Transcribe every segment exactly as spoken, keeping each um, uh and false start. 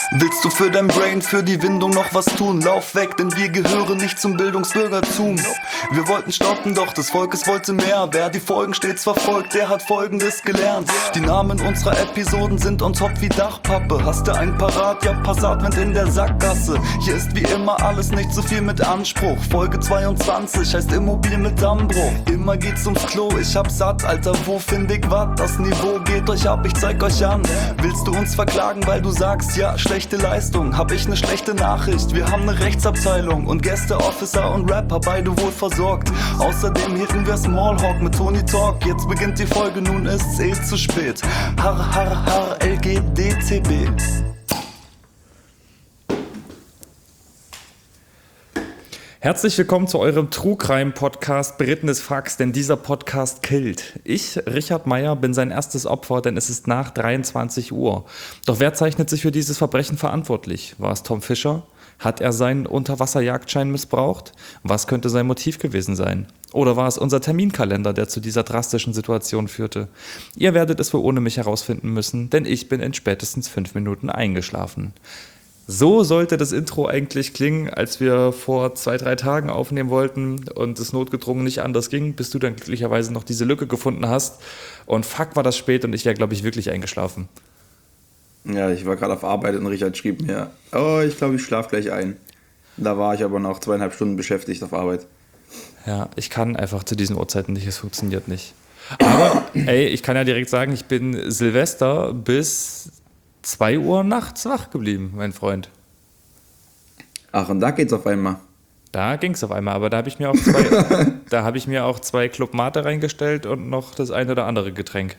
Willst du für dein Brain, für die Windung noch was tun? Lauf weg, denn wir gehören nicht zum Bildungsbürgertum. Wir wollten stoppen, doch des Volkes wollte mehr. Wer die Folgen stets verfolgt, der hat Folgendes gelernt. Die Namen unserer Episoden sind on top wie Dachpappe. Hast du ein Parat? Ja, Passatwind in der Sackgasse. Hier ist wie immer alles nicht so viel mit Anspruch. Folge zweiundzwanzig heißt Immobil mit Dammbruch. Immer geht's ums Klo, ich hab satt, Alter, wo find ich wat? Das Niveau geht euch ab, ich zeig euch an. Willst du uns verklagen, weil du sagst, ja, schlechte Leistung? Hab ich ne schlechte Nachricht, wir haben ne Rechtsabteilung und Gäste, Officer und Rapper, beide wohl versorgt. Außerdem hielten wir Smallhawk mit Tony Talk. Jetzt beginnt die Folge, nun ist's eh zu spät. Har, har, har, L G D T B. Herzlich willkommen zu eurem True Crime Podcast Berittenes Fax, denn dieser Podcast killt. Ich, Richard Meyer, bin sein erstes Opfer, denn es ist nach dreiundzwanzig Uhr. Doch wer zeichnet sich für dieses Verbrechen verantwortlich? War es Tom Fischer? Hat er seinen Unterwasserjagdschein missbraucht? Was könnte sein Motiv gewesen sein? Oder war es unser Terminkalender, der zu dieser drastischen Situation führte? Ihr werdet es wohl ohne mich herausfinden müssen, denn ich bin in spätestens fünf Minuten eingeschlafen. So sollte das Intro eigentlich klingen, als wir vor zwei, drei Tagen aufnehmen wollten und es notgedrungen nicht anders ging, bis du dann glücklicherweise noch diese Lücke gefunden hast. Und fuck, war das spät und ich wäre, glaube ich, wirklich eingeschlafen. Ja, ich war gerade auf Arbeit und Richard schrieb mir, oh, ich glaube, ich schlafe gleich ein. Da war ich aber noch zweieinhalb Stunden beschäftigt auf Arbeit. Ja, ich kann einfach zu diesen Uhrzeiten nicht, es funktioniert nicht. Aber, ey, ich kann ja direkt sagen, ich bin Silvester bis zwei Uhr nachts wach geblieben, mein Freund. Ach, und da geht's auf einmal. Da ging's auf einmal, aber da habe ich mir auch zwei, da habe ich mir auch zwei Club Mate reingestellt und noch das eine oder andere Getränk.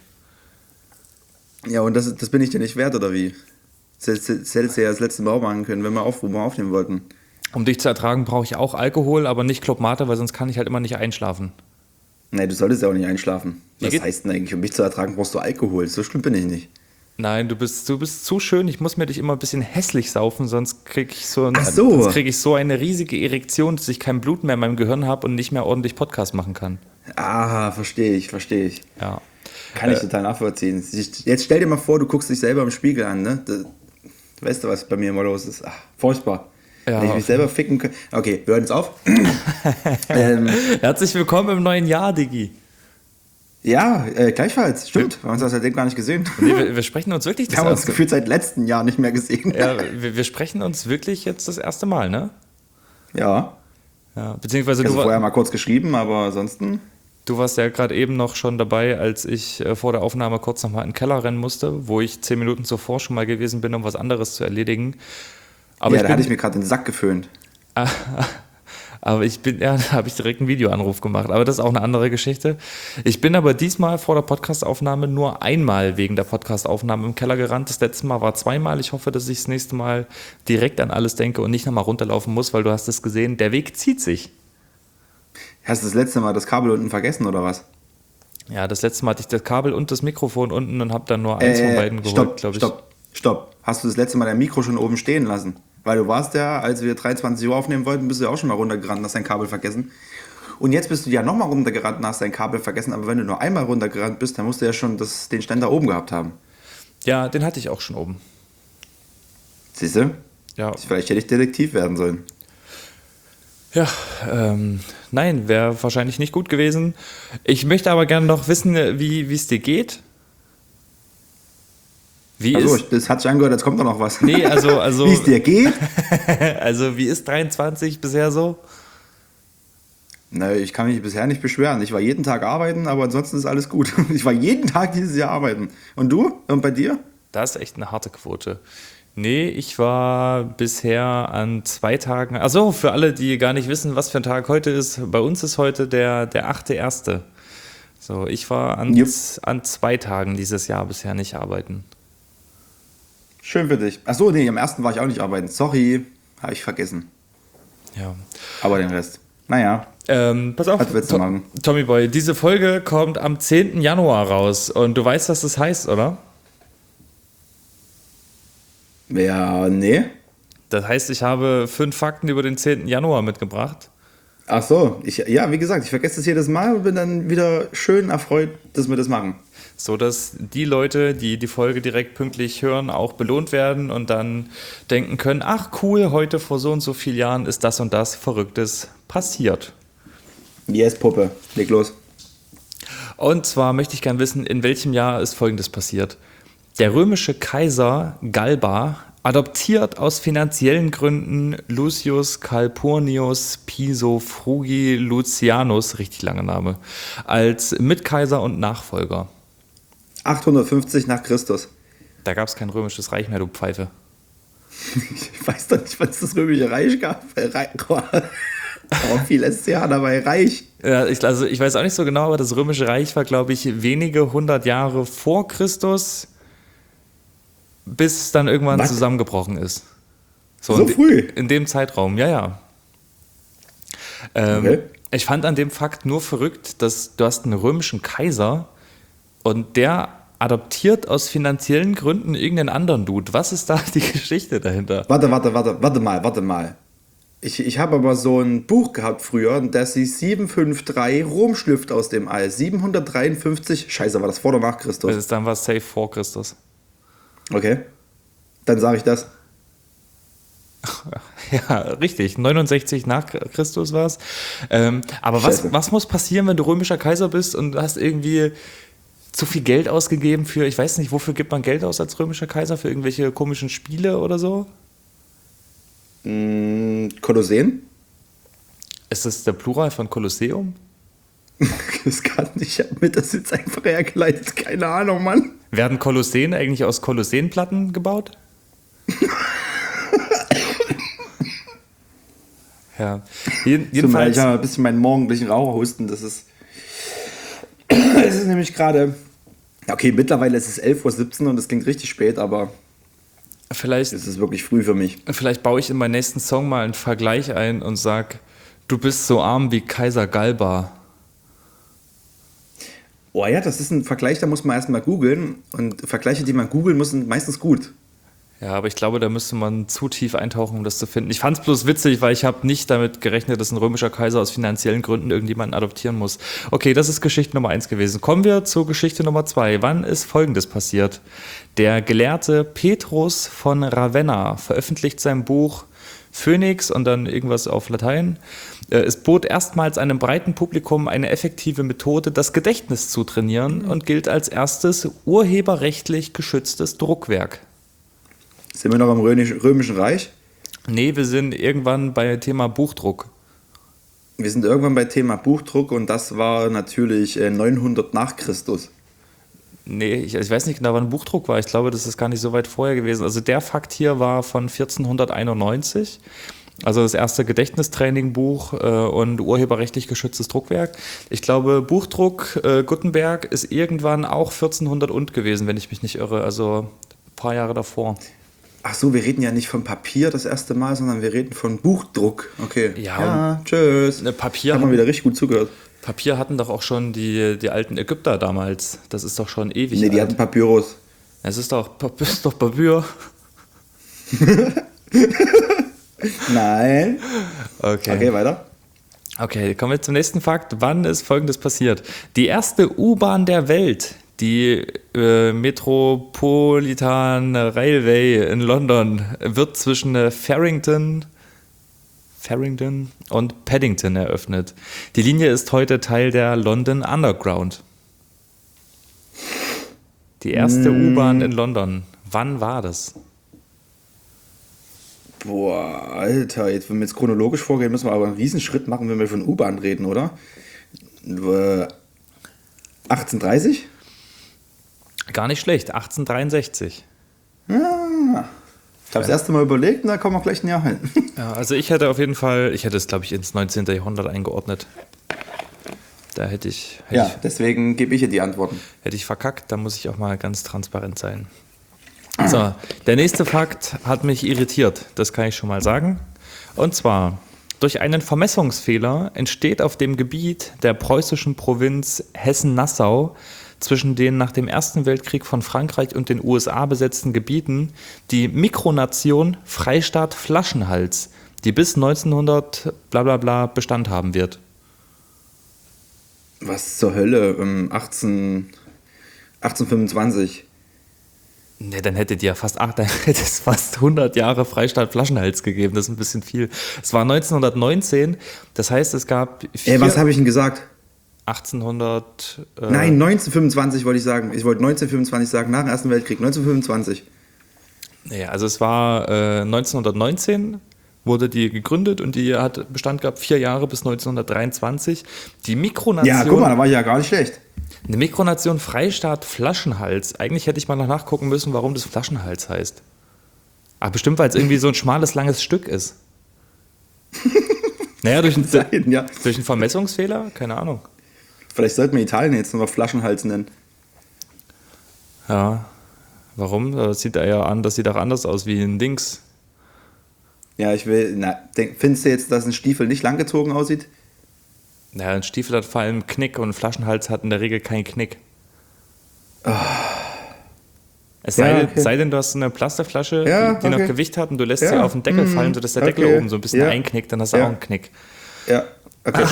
Ja, und das, das bin ich dir nicht wert, oder wie? Das hättest du ja das letzte Mal auch machen können, wenn wir, auf, wo wir aufnehmen wollten. Um dich zu ertragen, brauche ich auch Alkohol, aber nicht Club Mate, weil sonst kann ich halt immer nicht einschlafen. Nee, du solltest ja auch nicht einschlafen. Wie Was geht? heißt denn eigentlich, um mich zu ertragen, brauchst du Alkohol? So schlimm bin ich nicht. Nein, du bist, du bist zu schön, ich muss mir dich immer ein bisschen hässlich saufen, sonst kriege ich, so ein, Ach so. sonst krieg ich so eine riesige Erektion, dass ich kein Blut mehr in meinem Gehirn habe und nicht mehr ordentlich Podcast machen kann. Ah, verstehe ich, verstehe ich. Ja. Kann ich Äh, total nachvollziehen. Jetzt stell dir mal vor, du guckst dich selber im Spiegel an, ne? Das, weißt du, was bei mir immer los ist? Ach, furchtbar. Ja, Wenn ich mich selber ficken könnte. Okay, wir hören jetzt auf. ähm, Herzlich willkommen im neuen Jahr, Diggi. ja, äh, gleichfalls. Stimmt. Wir haben uns das seitdem gar nicht gesehen. Nee, wir, wir sprechen uns wirklich das Wir haben uns erste gefühlt seit letzten Jahr nicht mehr gesehen. ja, wir, wir sprechen uns wirklich jetzt das erste Mal, ne? Ja. Ja, beziehungsweise Also du, vorher mal kurz geschrieben, aber ansonsten. du warst ja gerade eben noch schon dabei, als ich äh, vor der Aufnahme kurz nochmal in den Keller rennen musste, wo ich zehn Minuten zuvor schon mal gewesen bin, um was anderes zu erledigen. Aber ja, ich da bin, hatte ich mir gerade den Sack geföhnt. aber ich bin, ja, da habe ich direkt einen Videoanruf gemacht. Aber das ist auch eine andere Geschichte. Ich bin aber diesmal vor der Podcastaufnahme nur einmal wegen der Podcastaufnahme im Keller gerannt. Das letzte Mal war zweimal. Ich hoffe, dass ich das nächste Mal direkt an alles denke und nicht nochmal runterlaufen muss, weil du hast es gesehen, der Weg zieht sich. Hast du das letzte Mal das Kabel unten vergessen oder was? Ja, das letzte Mal hatte ich das Kabel und das Mikrofon unten und habe dann nur eins Äh, von beiden geholt, stopp, glaube ich. Stopp, stopp. Hast du das letzte Mal dein Mikro schon oben stehen lassen? Weil du warst ja, als wir dreiundzwanzig Uhr aufnehmen wollten, bist du ja auch schon mal runtergerannt und hast dein Kabel vergessen. Und jetzt bist du ja nochmal runtergerannt und hast dein Kabel vergessen. Aber wenn du nur einmal runtergerannt bist, dann musst du ja schon das, den Ständer oben gehabt haben. Ja, den hatte ich auch schon oben. Siehst du? Ja, Vielleicht hätte ich Detektiv werden sollen. ja ähm, nein, wäre wahrscheinlich nicht gut gewesen. Ich möchte aber gerne noch wissen, wie es dir geht. Wie Also, ist, das hat sich angehört, jetzt kommt doch noch was. nee, also, also, Wie es dir geht? also wie ist dreiundzwanzig bisher so? Na, ich kann mich bisher nicht beschweren. Ich war jeden Tag arbeiten, aber ansonsten ist alles gut. Ich war jeden Tag dieses Jahr arbeiten. Und du? Und bei dir? Das ist echt eine harte Quote. Nee, ich war bisher an zwei Tagen, also für alle, die gar nicht wissen, was für ein Tag heute ist, bei uns ist heute der, der achte erste So, ich war an, Jupp. an zwei Tagen dieses Jahr bisher nicht arbeiten. Schön für dich. Achso, nee, am ersten war ich auch nicht arbeiten. Sorry, habe ich vergessen. Ja. Aber den Rest. Naja, Ähm, pass auf, was willst du machen? Tommy Boy, diese Folge kommt am zehnten Januar raus und du weißt, was das heißt, oder? Ja, nee. Das heißt, ich habe fünf Fakten über den zehnten Januar mitgebracht. Ach so, ich, ja, wie gesagt, ich vergesse das jedes Mal und bin dann wieder schön erfreut, dass wir das machen. So dass die Leute, die die Folge direkt pünktlich hören, auch belohnt werden und dann denken können, ach cool, heute vor so und so vielen Jahren ist das und das Verrücktes passiert. Yes, Puppe, leg los. Und zwar möchte ich gerne wissen, in welchem Jahr ist Folgendes passiert. Der römische Kaiser Galba adoptiert aus finanziellen Gründen Lucius Calpurnius Piso Frugi Lucianus, richtig langer Name, als Mitkaiser und Nachfolger. achthundertfünfzig nach Christus. Da gab es kein römisches Reich mehr, du Pfeife. Ich weiß doch nicht, was es das römische Reich gab. Aber viel S C H dabei, Reich. Ja, ich, also ich weiß auch nicht so genau, aber das römische Reich war, glaube ich, wenige hundert Jahre vor Christus, bis es dann irgendwann Was? zusammengebrochen ist. So in de- früh? In dem Zeitraum, ja, ja. Ähm, Okay. Ich fand an dem Fakt nur verrückt, dass du hast einen römischen Kaiser und der adoptiert aus finanziellen Gründen irgendeinen anderen Dude. Was ist da die Geschichte dahinter? Warte, warte, warte, warte mal, warte mal. Ich, ich habe aber so ein Buch gehabt früher, das hieß sieben fünf drei, Rom schlüpft aus dem All. siebenhundertdreiundfünfzig, scheiße, war das vor oder nach Christus? Das ist dann was safe vor Christus. Okay, dann sage ich das. Ja, richtig. neunundsechzig nach Christus war es. Ähm, aber was, Scheiße. was muss passieren, wenn du römischer Kaiser bist und hast irgendwie zu viel Geld ausgegeben für, ich weiß nicht, wofür gibt man Geld aus als römischer Kaiser? Für irgendwelche komischen Spiele oder so? Mm, Kolosseen? Ist das der Plural von Kolosseum? Das kann ich, ich habe mir das jetzt einfach hergeleitet, keine Ahnung, Mann. Werden Kolosseen eigentlich aus Kolosseenplatten gebaut? Ja. Jeden, Tut mir leid, jedenfalls. ich habe ein bisschen meinen morgendlichen Raucherhusten, das ist. Es ist nämlich gerade. Okay, mittlerweile ist es elf Uhr siebzehn und es klingt richtig spät, aber Vielleicht, es ist wirklich früh für mich. vielleicht baue ich in meinen nächsten Song mal einen Vergleich ein und sag, du bist so arm wie Kaiser Galba. Oh ja, das ist ein Vergleich, da muss man erstmal googeln. Und Vergleiche, die man googeln muss, sind meistens gut. Ja, aber ich glaube, da müsste man zu tief eintauchen, um das zu finden. Ich fand es bloß witzig, weil ich habe nicht damit gerechnet, dass ein römischer Kaiser aus finanziellen Gründen irgendjemanden adoptieren muss. Okay, das ist Geschichte Nummer eins gewesen. Kommen wir zur Geschichte Nummer zwei. Wann ist Folgendes passiert? Der Gelehrte Petrus von Ravenna veröffentlicht sein Buch Phönix und dann irgendwas auf Latein. Es bot erstmals einem breiten Publikum eine effektive Methode, das Gedächtnis zu trainieren und gilt als erstes urheberrechtlich geschütztes Druckwerk. Sind wir noch im Römisch- Römischen Reich? Nee, wir sind irgendwann bei Thema Buchdruck. Wir sind irgendwann bei Thema Buchdruck und das war natürlich äh, neunhundert nach Christus. Nee, ich, ich weiß nicht genau, wann Buchdruck war. Ich glaube, das ist gar nicht so weit vorher gewesen. Also der Fakt hier war von vierzehnhunderteinundneunzig. Also das erste Gedächtnistraining-Buch äh, und urheberrechtlich geschütztes Druckwerk. Ich glaube, Buchdruck äh, Gutenberg ist irgendwann auch vierzehnhundert und gewesen, wenn ich mich nicht irre. Also ein paar Jahre davor. Ach so, wir reden ja nicht von Papier das erste Mal, sondern wir reden von Buchdruck. Okay. Ja, ja tschüss. Ne, Papier, Hat man wieder richtig gut zugehört. Papier hatten doch auch schon die, die alten Ägypter damals. Das ist doch schon ewig Nee, die alt. hatten Papyrus. Es ist doch, Pap- ist doch Papier. Nein. Okay. Okay, weiter. Okay, kommen wir zum nächsten Fakt. Wann ist Folgendes passiert? Die erste U-Bahn der Welt, die äh, Metropolitan Railway in London, wird zwischen äh, Farringdon, Farringdon und Paddington eröffnet. Die Linie ist heute Teil der London Underground. Die erste Mm. U-Bahn in London. Wann war das? Boah, Alter, jetzt, wenn wir jetzt chronologisch vorgehen, müssen wir aber einen Riesenschritt machen, wenn wir von U-Bahn reden, oder? Äh, achtzehnhundertdreißig? Gar nicht schlecht, achtzehnhundertdreiundsechzig. Ah, ich habe das erste Mal überlegt und da kommen wir gleich ein Jahr hin. Ja, also ich hätte auf jeden Fall, ich hätte es glaube ich ins neunzehnten. Jahrhundert eingeordnet. Da hätte ich, hätte, Ja, ich, deswegen gebe ich hier die Antworten. hätte ich verkackt, da muss ich auch mal ganz transparent sein. So, der nächste Fakt hat mich irritiert, das kann ich schon mal sagen. Und zwar, durch einen Vermessungsfehler entsteht auf dem Gebiet der preußischen Provinz Hessen-Nassau zwischen den nach dem Ersten Weltkrieg von Frankreich und den U S A besetzten Gebieten die Mikronation Freistaat Flaschenhals, die bis neunzehnhundert bla bla bla Bestand haben wird. Was zur Hölle? Ähm, achtzehn, achtzehnhundertfünfundzwanzig. Ne, dann hättet ihr fast, ach, dann hätte es fast hundert Jahre Freistaat Flaschenhals gegeben. Das ist ein bisschen viel. Es war neunzehnhundertneunzehn, das heißt, es gab vier, Ey, was habe ich denn gesagt? achtzehnhundert. Äh, Nein, neunzehnhundertfünfundzwanzig wollte ich sagen. Ich wollte neunzehnhundertfünfundzwanzig sagen, nach dem Ersten Weltkrieg. neunzehnhundertünfundfünfzig. Nee, also es war äh, neunzehnhundertneunzehn wurde die gegründet und die hat Bestand gehabt vier Jahre bis neunzehnhundertdreiundzwanzig. Die Mikronation. Ja, guck mal, da war ich ja gar nicht schlecht. Eine Mikronation Freistaat Flaschenhals. Eigentlich hätte ich mal noch nachgucken müssen, warum das Flaschenhals heißt. Aber bestimmt, weil es irgendwie so ein schmales, langes Stück ist. Naja, durch, ein, Sein, ja. durch einen Vermessungsfehler? Keine Ahnung. Vielleicht sollten wir Italien jetzt nochmal Flaschenhals nennen. Ja, warum? Das sieht ja an, das sieht auch anders aus wie ein Dings. Ja, ich will, na, denk, findest du jetzt, dass ein Stiefel nicht langgezogen aussieht? Naja, ein Stiefel hat vor allem einen Knick und ein Flaschenhals hat in der Regel keinen Knick. Oh. Es sei, Ja, okay. sei denn, du hast eine Plastikflasche, Ja, die, die noch okay. Gewicht hat und du lässt Ja. sie auf den Deckel Mhm. fallen, sodass der Okay. Deckel oben so ein bisschen Ja. einknickt, dann hast du Ja. auch einen Knick. Ja, okay.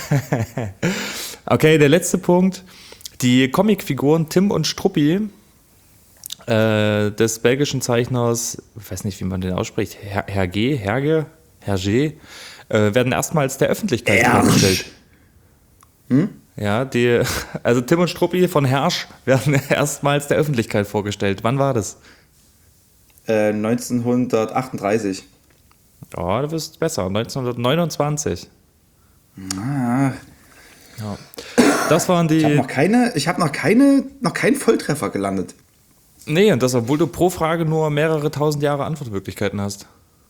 Okay, der letzte Punkt. Die Comicfiguren Tim und Struppi äh, des belgischen Zeichners, ich weiß nicht, wie man den ausspricht, Her Hergé, Herge, Hergé, äh, werden erstmals der Öffentlichkeit Herrsch. vorgestellt. Hm? Ja, die, also Tim und Struppi von Herrsch werden erstmals der Öffentlichkeit vorgestellt. Wann war das? äh, neunzehnhundertachtunddreißig. Oh, du bist besser, neunzehnhundertneunundzwanzig. Ah, Ja. Das waren ich habe die. noch keine, ich habe noch keine, noch keinen Volltreffer gelandet. Nee, und das, obwohl du pro Frage nur mehrere tausend Jahre Antwortmöglichkeiten hast.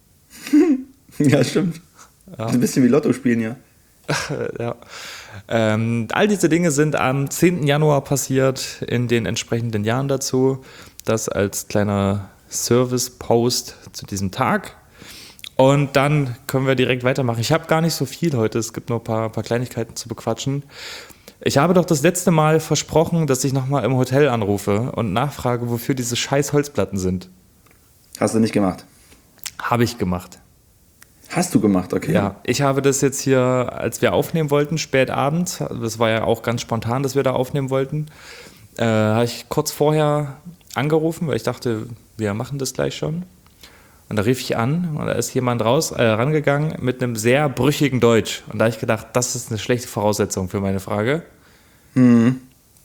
Ja, stimmt. Ja. Ein bisschen wie Lotto spielen, ja. Ja. Ähm, all diese Dinge sind am zehnten Januar passiert, in den entsprechenden Jahren dazu. Das als kleiner Service-Post zu diesem Tag. Und dann können wir direkt weitermachen. Ich habe gar nicht so viel heute, es gibt nur ein paar, paar Kleinigkeiten zu bequatschen. Ich habe doch das letzte Mal versprochen, dass ich nochmal im Hotel anrufe und nachfrage, wofür diese scheiß Holzplatten sind. Hast du nicht gemacht? Habe ich gemacht. Hast du gemacht, okay. Ja, ich habe das jetzt hier, als wir aufnehmen wollten, spät abends, das war ja auch ganz spontan, dass wir da aufnehmen wollten, äh, habe ich kurz vorher angerufen, weil ich dachte, wir machen das gleich schon. Und da rief ich an und da ist jemand raus, äh, rangegangen mit einem sehr brüchigen Deutsch. Und da habe ich gedacht, das ist eine schlechte Voraussetzung für meine Frage. Mhm.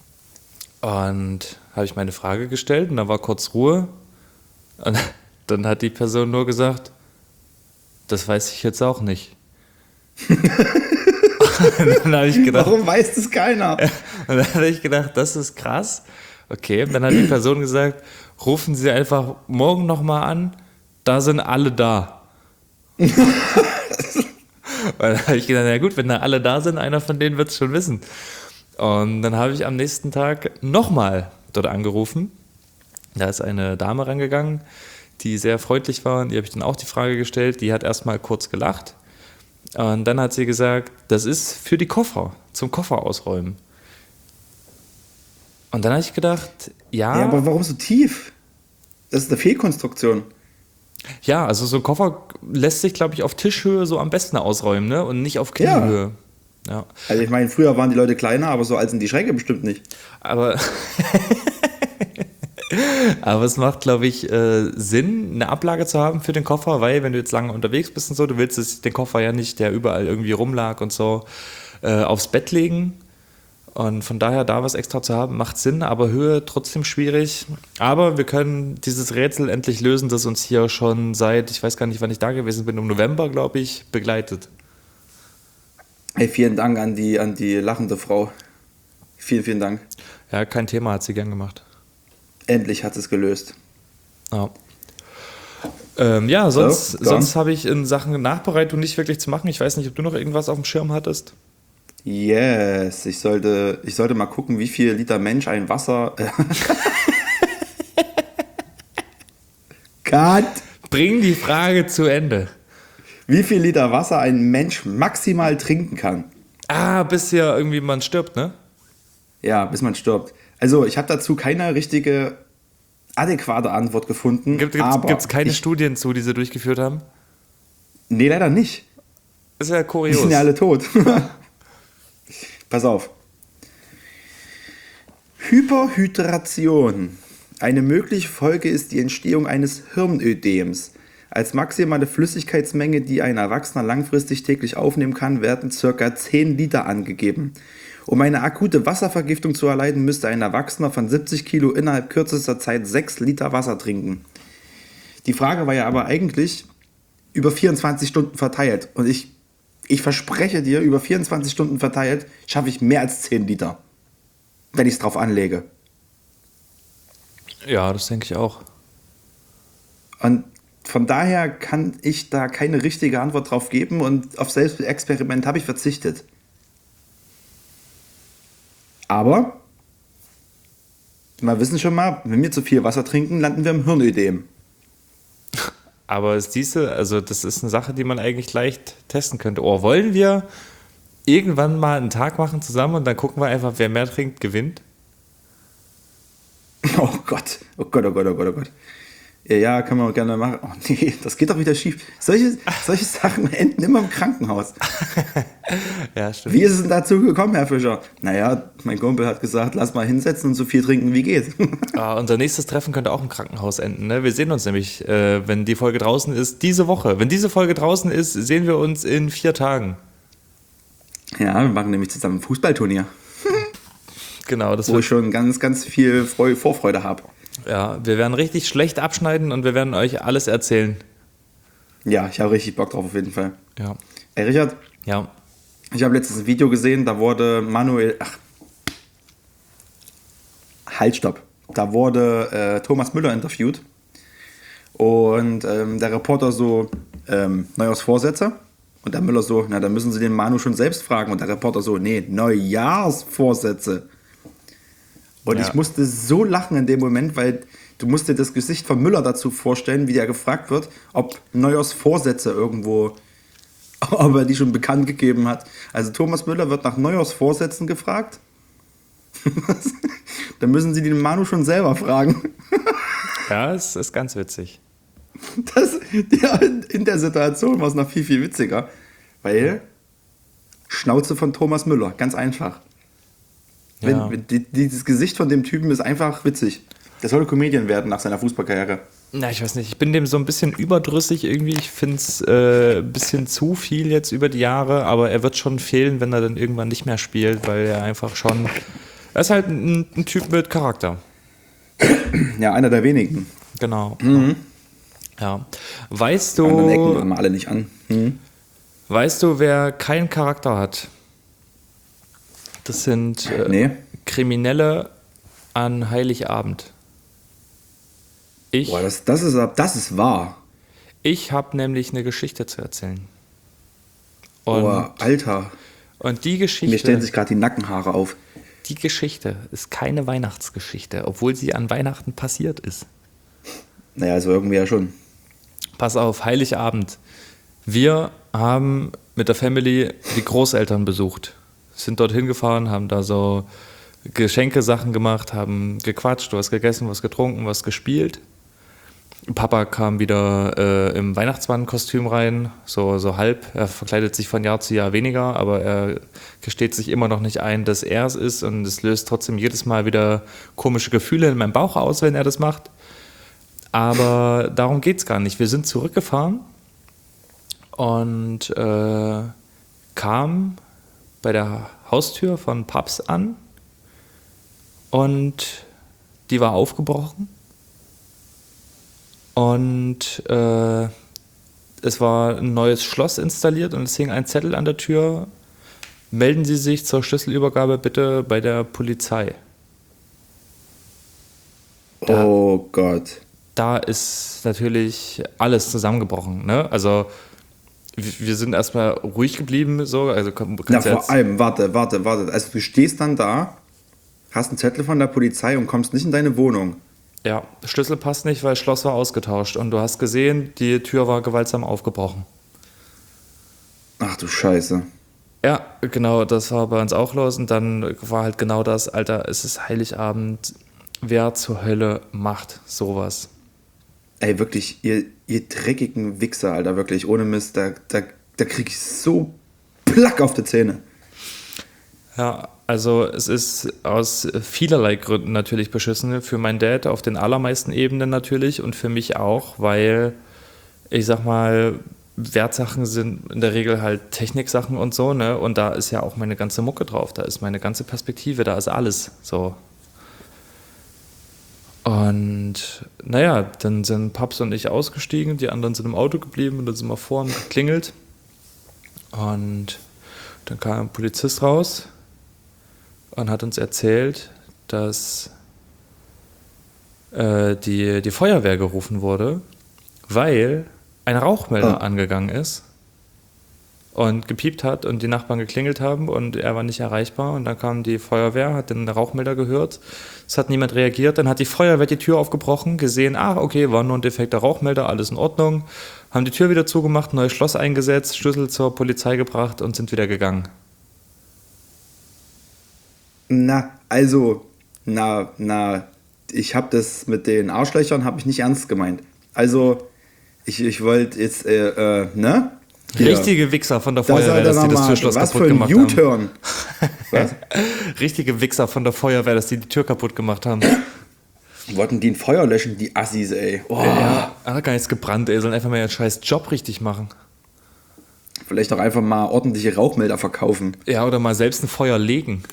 Und habe ich meine Frage gestellt und da war kurz Ruhe. Und dann hat die Person nur gesagt, das weiß ich jetzt auch nicht. Und dann habe ich gedacht, Warum weiß das keiner? und dann habe ich gedacht, das ist krass. Okay, und dann hat die Person gesagt, rufen Sie einfach morgen nochmal an, da sind alle da. Und dann habe ich gedacht, na gut, wenn da alle da sind, einer von denen wird es schon wissen. Und dann habe ich am nächsten Tag nochmal dort angerufen. Da ist eine Dame rangegangen, die sehr freundlich war. Und die habe ich dann auch die Frage gestellt. Die hat erstmal kurz gelacht. Und dann hat sie gesagt, das ist für die Koffer, zum Koffer ausräumen. Und dann habe ich gedacht, ja. Ja, aber warum so tief? Das ist eine Fehlkonstruktion. Ja, also so ein Koffer lässt sich, glaube ich, auf Tischhöhe so am besten ausräumen, ne? Und nicht auf Kniehöhe. Ja. Ja. Also ich meine, früher waren die Leute kleiner, aber so alt sind die Schränke bestimmt nicht. Aber, aber es macht, glaube ich, äh, Sinn, eine Ablage zu haben für den Koffer, weil wenn du jetzt lange unterwegs bist und so, du willst es, den Koffer ja nicht, der überall irgendwie rumlag und so, äh, aufs Bett legen. Und von daher da was extra zu haben, macht Sinn, aber Höhe trotzdem schwierig. Aber wir können dieses Rätsel endlich lösen, das uns hier schon seit, ich weiß gar nicht, wann ich da gewesen bin, im November, glaube ich, begleitet. Hey, vielen Dank an die, an die lachende Frau. Vielen, vielen Dank. Ja, kein Thema, hat sie gern gemacht. Endlich hat es gelöst. Ja, ähm, ja sonst, So, dann. sonst habe ich in Sachen Nachbereitung nicht wirklich zu machen. Ich weiß nicht, ob du noch irgendwas auf dem Schirm hattest. Yes, ich sollte, ich sollte mal gucken, wie viel Liter Mensch ein Wasser... Cut! Bring die Frage zu Ende. Wie viel Liter Wasser ein Mensch maximal trinken kann. Ah, bis hier irgendwie man stirbt, ne? Ja, bis man stirbt. Also, ich habe dazu keine richtige, adäquate Antwort gefunden. Gibt es aber keine ich, Studien zu, die sie durchgeführt haben? Nee, leider nicht. Ist ja Die kurios. sind ja alle tot. Pass auf. Hyperhydration. Eine mögliche Folge ist die Entstehung eines Hirnödems. Als maximale Flüssigkeitsmenge, die ein Erwachsener langfristig täglich aufnehmen kann, werden ca. zehn Liter angegeben. Um eine akute Wasservergiftung zu erleiden, müsste ein Erwachsener von siebzig Kilo innerhalb kürzester Zeit sechs Liter Wasser trinken. Die Frage war ja aber eigentlich über vierundzwanzig Stunden verteilt. Und ich, ich verspreche dir, über vierundzwanzig Stunden verteilt schaffe ich mehr als zehn Liter. Wenn ich es drauf anlege. Ja, das denke ich auch. Und von daher kann ich da keine richtige Antwort drauf geben und auf Selbstexperiment habe ich verzichtet. Aber wir wissen schon mal, wenn wir zu viel Wasser trinken, landen wir im Hirnödem. Aber es diese, also das ist eine Sache, die man eigentlich leicht testen könnte. Oh, wollen wir irgendwann mal einen Tag machen zusammen und dann gucken wir einfach, wer mehr trinkt, gewinnt? Oh Gott, oh Gott, oh Gott, oh Gott, oh Gott. Ja, ja, können wir gerne machen. Oh nee, das geht doch wieder schief. Solche, solche Sachen enden immer im Krankenhaus. Ja, stimmt. Wie ist es denn dazu gekommen, Herr Fischer? Naja, mein Kumpel hat gesagt, lass mal hinsetzen und so viel trinken, wie geht. Ah, unser nächstes Treffen könnte auch im Krankenhaus enden. Ne? Wir sehen uns nämlich, äh, wenn die Folge draußen ist, diese Woche. Wenn diese Folge draußen ist, sehen wir uns in vier Tagen. Ja, wir machen nämlich zusammen ein Fußballturnier, Genau, das wo wird, ich schon ganz, ganz viel Freu- Vorfreude habe. ja, wir werden richtig schlecht abschneiden und wir werden euch alles erzählen. Ja, ich habe richtig Bock drauf auf jeden Fall. Ja, Ey, Richard, ja. ich habe letztens ein Video gesehen, da wurde Manuel, ach, halt, stopp. Da wurde äh, Thomas Müller interviewt und ähm, der Reporter so, ähm, Neujahrsvorsätze und der Müller so, na, dann müssen Sie den Manu schon selbst fragen und der Reporter so, nee, Neujahrsvorsätze. Und Ja. ich musste so lachen in dem Moment, weil du musst dir das Gesicht von Müller dazu vorstellen, wie der gefragt wird, ob Neujahrsvorsätze irgendwo, ob er die schon bekannt gegeben hat. Also Thomas Müller wird nach Neujahrsvorsätzen gefragt. Dann müssen sie den Manu schon selber fragen. Ja, es ist ganz witzig. Das, ja, in der Situation war es noch viel, viel witziger. Weil Schnauze von Thomas Müller, ganz einfach. Wenn, Ja. wenn, die, dieses Gesicht von dem Typen ist einfach witzig. Der soll Comedian werden nach seiner Fußballkarriere. Na, ich weiß nicht, ich bin dem so ein bisschen überdrüssig irgendwie. Ich finde es äh, ein bisschen zu viel jetzt über die Jahre, aber er wird schon fehlen, wenn er dann irgendwann nicht mehr spielt, weil er einfach schon. Er ist halt ein, ein Typ mit Charakter. Ja, einer der wenigen. Genau. Ja. Weißt Die anderen ecken du, wir mal alle nicht an. Hm? weißt du, wer keinen Charakter hat? Das sind äh, Nee. Kriminelle an Heiligabend. Ich, Boah, das, das, ist, das ist wahr. ich habe nämlich eine Geschichte zu erzählen. Und, Boah, Alter. und die Mir stellen Geschichte, sich gerade die Nackenhaare auf. die Geschichte ist keine Weihnachtsgeschichte, obwohl sie an Weihnachten passiert ist. Naja, also irgendwie ja schon. Pass auf, Heiligabend. Wir haben mit der Family die Großeltern besucht. Sind dorthin gefahren, haben da so Geschenkesachen gemacht, haben gequatscht, was gegessen, was getrunken, was gespielt. Papa kam wieder äh, im Weihnachtsmannkostüm rein, so, so halb. Er verkleidet sich von Jahr zu Jahr weniger, aber er gesteht sich immer noch nicht ein, dass er es ist. Und es löst trotzdem jedes Mal wieder komische Gefühle in meinem Bauch aus, wenn er das macht. Aber darum geht es gar nicht. Wir sind zurückgefahren und äh, kamen bei der Haustür von Paps an und die war aufgebrochen. Und äh, es war ein neues Schloss installiert und es hing ein Zettel an der Tür. Melden Sie sich zur Schlüsselübergabe bitte bei der Polizei. Da- Oh Gott. Da ist natürlich alles zusammengebrochen. Ne? Also wir wir sind erstmal ruhig geblieben. So. Also, du Na, kannst vor jetzt, allem, warte, warte, warte. Also du stehst dann da, hast einen Zettel von der Polizei und kommst nicht in deine Wohnung. ja, Schlüssel passt nicht, weil das Schloss war ausgetauscht. Und du hast gesehen, die Tür war gewaltsam aufgebrochen. Ach du Scheiße. Ja, genau, das war bei uns auch los. Und dann war halt genau das, Alter, es ist Heiligabend. Wer zur Hölle macht sowas? ey, wirklich, ihr, ihr dreckigen Wichser, Alter, wirklich, ohne Mist, da, da, da krieg ich so Plack auf die Zähne. Ja, also es ist aus vielerlei Gründen natürlich beschissen. Für meinen Dad auf den allermeisten Ebenen natürlich und für mich auch, weil ich sag mal, Wertsachen sind in der Regel halt Techniksachen und so, ne? Und da ist ja auch meine ganze Mucke drauf, da ist meine ganze Perspektive, da ist alles so. Und naja, dann sind Paps und ich ausgestiegen, die anderen sind im Auto geblieben und dann sind wir vor und geklingelt. Und dann kam ein Polizist raus und hat uns erzählt, dass äh, die, die Feuerwehr gerufen wurde, weil ein Rauchmelder oh. angegangen ist und gepiept hat und die Nachbarn geklingelt haben und er war nicht erreichbar und dann kam die Feuerwehr, hat den Rauchmelder gehört, es hat niemand reagiert, dann hat die Feuerwehr die Tür aufgebrochen, gesehen, ah okay, war nur ein defekter Rauchmelder, alles in Ordnung, haben die Tür wieder zugemacht, neues Schloss eingesetzt, Schlüssel zur Polizei gebracht und sind wieder gegangen. Na, also, na, na, ich habe das mit den Arschlöchern habe ich nicht ernst gemeint. Also, ich, ich wollte jetzt, äh, äh, ne? Hier. Richtige Wichser von der Feuerwehr, das dass die das Türschloss kaputt gemacht haben. Was für ein U-Turn. Was? Richtige Wichser von der Feuerwehr, dass die die Tür kaputt gemacht haben. Wollten die ein Feuer löschen, die Assis, ey. Oh. Ja, hat gar nichts gebrannt, ey. Sollen einfach mal ihren scheiß Job richtig machen. Vielleicht auch einfach mal ordentliche Rauchmelder verkaufen. Ja, oder mal selbst ein Feuer legen.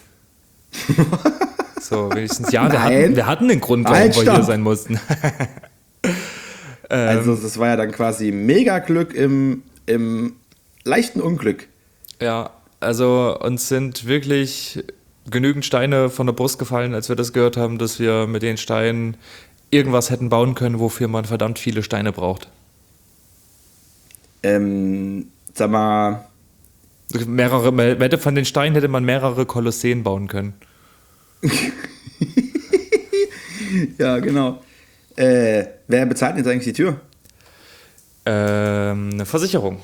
So, wenigstens, ja, wir hatten, wir hatten den Grund, warum wir hier sein mussten. Also das war ja dann quasi mega Glück im, im leichten Unglück. Ja, also uns sind wirklich genügend Steine von der Brust gefallen, als wir das gehört haben, dass wir mit den Steinen irgendwas hätten bauen können, wofür man verdammt viele Steine braucht. Ähm, sag mal... Mehrere, hätte von den Steinen hätte man mehrere Kolosseen bauen können. Ja, genau. Äh, wer bezahlt jetzt eigentlich die Tür? Ähm, eine Versicherung.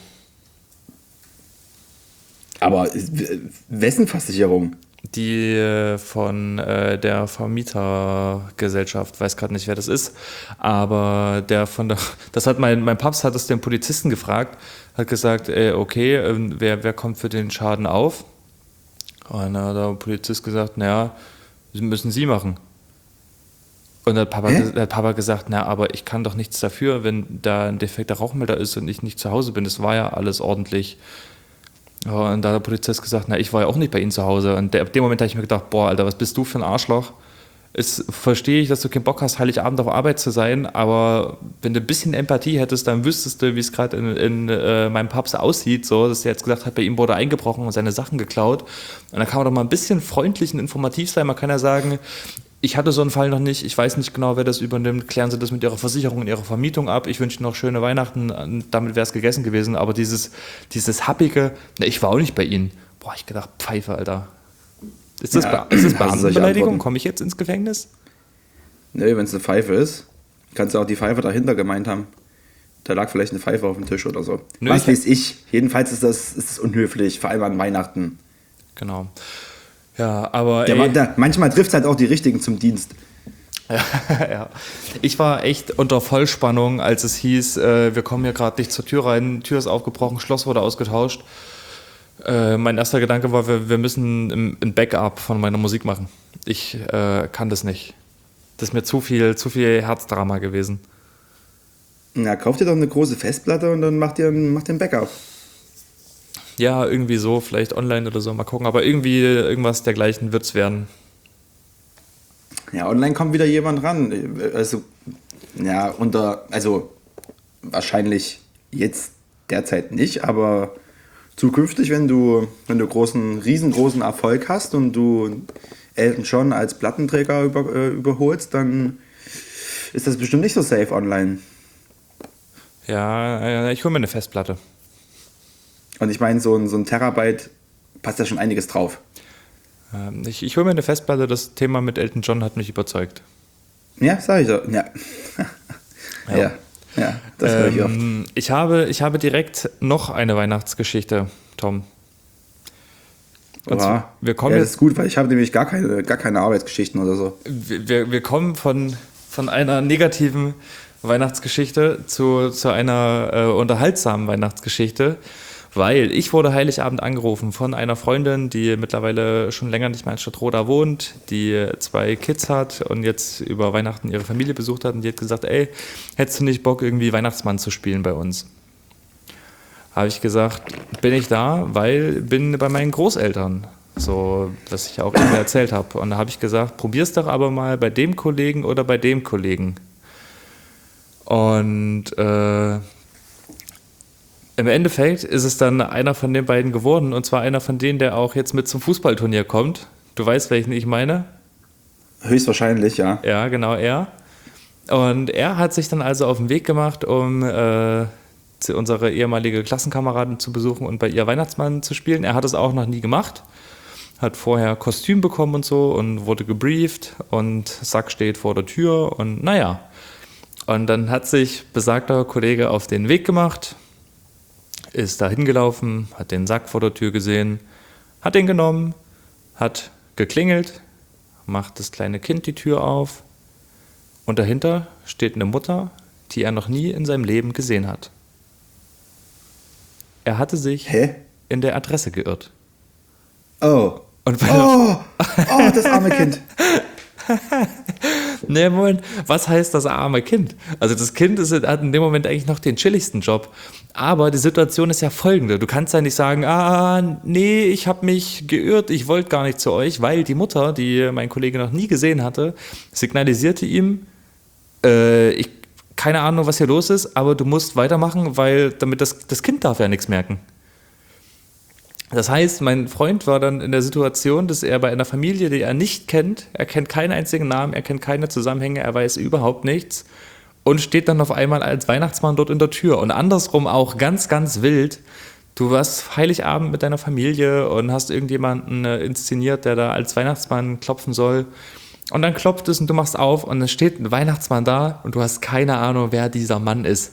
Aber wessen Versicherung? Die von äh, der Vermietergesellschaft, weiß gerade nicht, wer das ist, aber der von der, das hat mein, mein Papst hat es den Polizisten gefragt, hat gesagt, äh, okay, äh, wer, wer kommt für den Schaden auf? Und dann hat der Polizist gesagt, naja, das müssen Sie machen. Und dann hat Papa, ge- hat Papa gesagt, na, aber ich kann doch nichts dafür, wenn da ein defekter Rauchmelder ist und ich nicht zu Hause bin, das war ja alles ordentlich. Und da hat der Polizist gesagt, na, ich war ja auch nicht bei Ihnen zu Hause. Und ab dem Moment habe ich mir gedacht, boah, Alter, was bist du für ein Arschloch? Es verstehe ich, dass du keinen Bock hast, Heiligabend auf Arbeit zu sein, aber wenn du ein bisschen Empathie hättest, dann wüsstest du, wie es gerade in, in äh, meinem Papst aussieht, so, dass er jetzt gesagt hat, bei ihm wurde eingebrochen und seine Sachen geklaut. Und dann kann man doch mal ein bisschen freundlich und informativ sein. Man kann ja sagen, ich hatte so einen Fall noch nicht, ich weiß nicht genau, wer das übernimmt, klären Sie das mit Ihrer Versicherung und Ihrer Vermietung ab, ich wünsche Ihnen noch schöne Weihnachten, damit wäre es gegessen gewesen, aber dieses, dieses happige, na, ich war auch nicht bei Ihnen. Boah, ich gedacht, Pfeife, Alter. Ist das, ja, Be- ist das Beamtenbeleidigung? Komme ich jetzt ins Gefängnis? Nee, wenn es eine Pfeife ist, kannst du auch die Pfeife dahinter gemeint haben. Da lag vielleicht eine Pfeife auf dem Tisch oder so. Nö, Was weiß ich. Jedenfalls ist das, ist das unhöflich, vor allem an Weihnachten. Genau. Ja, aber der, ey, der, manchmal trifft es halt auch die Richtigen zum Dienst. Ja. Ich war echt unter Vollspannung, als es hieß, äh, wir kommen hier gerade nicht zur Tür rein, Tür ist aufgebrochen, Schloss wurde ausgetauscht. Äh, mein erster Gedanke war, wir, wir müssen ein Backup von meiner Musik machen. Ich äh, kann das nicht. Das ist mir zu viel, zu viel Herzdrama gewesen. Na, kauft ihr doch eine große Festplatte und dann macht ihr, macht ihr ein Backup. Ja, irgendwie so, vielleicht online oder so, mal gucken. Aber irgendwie irgendwas dergleichen wird es werden. Ja, online kommt wieder jemand ran. Also, ja, unter, also wahrscheinlich jetzt derzeit nicht, aber zukünftig, wenn du, wenn du großen, riesengroßen Erfolg hast und du Elton John als Plattenträger über, äh, überholst, dann ist das bestimmt nicht so safe online. Ja, ich hole mir eine Festplatte. Und ich meine, so ein, so ein Terabyte passt da schon einiges drauf. Ähm, ich ich hole mir eine Festplatte, das Thema mit Elton John hat mich überzeugt. Ja, sag ich doch. Ja, ja. ja. Ja, das höre ich oft. Ähm, ich habe, ich habe direkt noch eine Weihnachtsgeschichte, Tom. Und Oha. wir kommen ja, jetzt, das ist gut, weil ich habe nämlich gar keine, gar keine Arbeitsgeschichten oder so. Wir, wir kommen von, von einer negativen Weihnachtsgeschichte zu, zu einer äh, unterhaltsamen Weihnachtsgeschichte, weil ich wurde Heiligabend angerufen von einer Freundin, die mittlerweile schon länger nicht mehr in Stadtroda wohnt, die zwei Kids hat und jetzt über Weihnachten ihre Familie besucht hat und die hat gesagt, ey, hättest du nicht Bock, irgendwie Weihnachtsmann zu spielen bei uns? Habe ich gesagt, bin ich da, weil bin bei meinen Großeltern, so, was ich auch eben erzählt habe. Und da habe ich gesagt, probier's doch aber mal bei dem Kollegen oder bei dem Kollegen. Und äh, im Endeffekt ist es dann einer von den beiden geworden, und zwar einer von denen, der auch jetzt mit zum Fußballturnier kommt. Du weißt, welchen ich meine? Höchstwahrscheinlich, ja. Ja, genau, er. Und er hat sich dann also auf den Weg gemacht, um äh, unsere ehemalige Klassenkameradin zu besuchen und bei ihr Weihnachtsmann zu spielen. Er hat es auch noch nie gemacht, hat vorher Kostüm bekommen und so und wurde gebrieft und Sack steht vor der Tür und naja. Und dann hat sich besagter Kollege auf den Weg gemacht, ist da hingelaufen, hat den Sack vor der Tür gesehen, hat den genommen, hat geklingelt, macht das kleine Kind die Tür auf und dahinter steht eine Mutter, die er noch nie in seinem Leben gesehen hat. Er hatte sich Hä? in der Adresse geirrt. Oh. Und weil Oh, oh, das arme Kind. Nee, Moment, was heißt das arme Kind? Also das Kind ist, hat in dem Moment eigentlich noch den chilligsten Job. Aber die Situation ist ja folgende. Du kannst ja nicht sagen, ah, nee, ich habe mich geirrt, ich wollte gar nicht zu euch, weil die Mutter, die mein Kollege noch nie gesehen hatte, signalisierte ihm, äh, ich, keine Ahnung, was hier los ist, aber du musst weitermachen, weil damit das, das Kind darf ja nichts merken. Das heißt, mein Freund war dann in der Situation, dass er bei einer Familie, die er nicht kennt, er kennt keinen einzigen Namen, er kennt keine Zusammenhänge, er weiß überhaupt nichts und steht dann auf einmal als Weihnachtsmann dort in der Tür. Und andersrum auch ganz, ganz wild. Du warst Heiligabend mit deiner Familie und hast irgendjemanden äh, inszeniert, der da als Weihnachtsmann klopfen soll. Und dann klopft es und du machst auf und dann steht ein Weihnachtsmann da und du hast keine Ahnung, wer dieser Mann ist.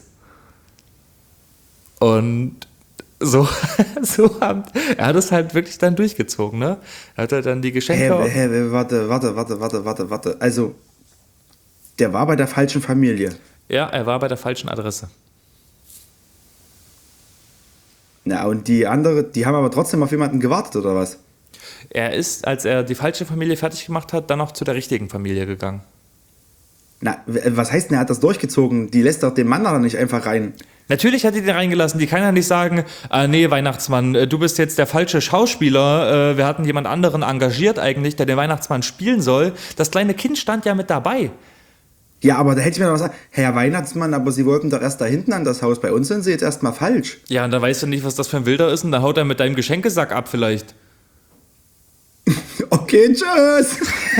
Und so, so haben, er hat es halt wirklich dann durchgezogen, ne? Er hat halt dann die Geschenke. Hä, hä, hä, warte, warte, warte, warte, warte, warte. Also, der war bei der falschen Familie. Ja, er war bei der falschen Adresse. Na, und die andere, die haben aber trotzdem auf jemanden gewartet, oder was? Er ist, als er die falsche Familie fertig gemacht hat, dann noch zu der richtigen Familie gegangen. Na, was heißt denn, er hat das durchgezogen? Die lässt doch den Mann da nicht einfach rein. Natürlich hat die den reingelassen. Die kann ja nicht sagen, ah, nee, Weihnachtsmann, du bist jetzt der falsche Schauspieler. Wir hatten jemand anderen engagiert eigentlich, der den Weihnachtsmann spielen soll. Das kleine Kind stand ja mit dabei. Ja, aber da hätte ich mir noch was sagen. Herr Weihnachtsmann, aber Sie wollten doch erst da hinten an das Haus. Bei uns sind Sie jetzt erstmal falsch. Ja, und da weißt du nicht, was das für ein Wilder ist. Und da haut er mit deinem Geschenkesack ab vielleicht. Okay, tschüss.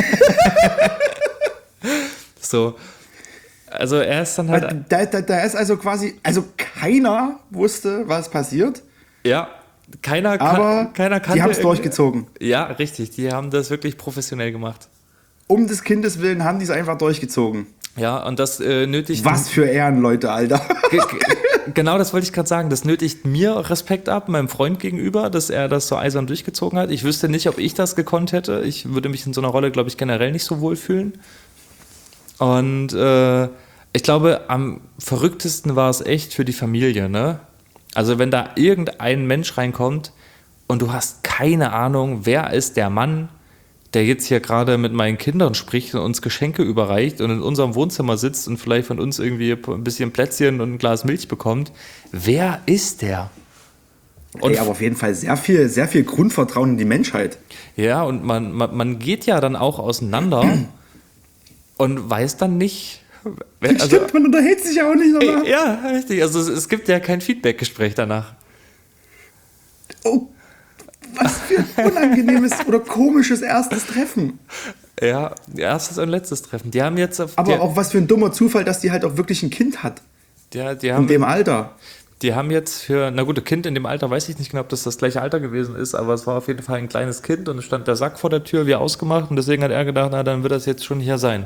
So. Also er ist dann halt... Da, da, da ist also quasi, also keiner wusste, was passiert. Ja, keiner kann, Aber keiner kannte die haben es irgendwie- durchgezogen. Ja, richtig. Die haben das wirklich professionell gemacht. Um des Kindes willen haben die es einfach durchgezogen. Ja, und das äh, nötigt... Was für Ehrenleute, Alter. Ge- ge- genau, das wollte ich gerade sagen. Das nötigt mir Respekt ab, meinem Freund gegenüber, dass er das so eisern durchgezogen hat. Ich wüsste nicht, ob ich das gekonnt hätte. Ich würde mich in so einer Rolle, glaube ich, generell nicht so wohl fühlen. Und äh, ich glaube, am verrücktesten war es echt für die Familie, ne? Also wenn da irgendein Mensch reinkommt und du hast keine Ahnung, wer ist der Mann, der jetzt hier gerade mit meinen Kindern spricht und uns Geschenke überreicht und in unserem Wohnzimmer sitzt und vielleicht von uns irgendwie ein bisschen Plätzchen und ein Glas Milch bekommt. Wer ist der? Und Ey, aber auf jeden Fall sehr viel, sehr viel Grundvertrauen in die Menschheit. ja, und man, man, man geht ja dann auch auseinander und weiß dann nicht, wer, also, Stimmt, man unterhält sich ja auch nicht nochmal. ja, richtig. Also es, es gibt ja kein Feedback-Gespräch danach. Oh, was für ein unangenehmes oder komisches erstes Treffen. Ja, erstes und letztes Treffen. Die haben jetzt auf, Aber die, auch was für ein dummer Zufall, dass die halt auch wirklich ein Kind hat. die, die, In haben, dem Alter. die haben jetzt für, na gut, ein Kind in dem Alter, weiß ich nicht genau, ob das das gleiche Alter gewesen ist, aber es war auf jeden Fall ein kleines Kind und es stand der Sack vor der Tür, wie ausgemacht, und deswegen hat er gedacht, na, dann wird das jetzt schon hier sein.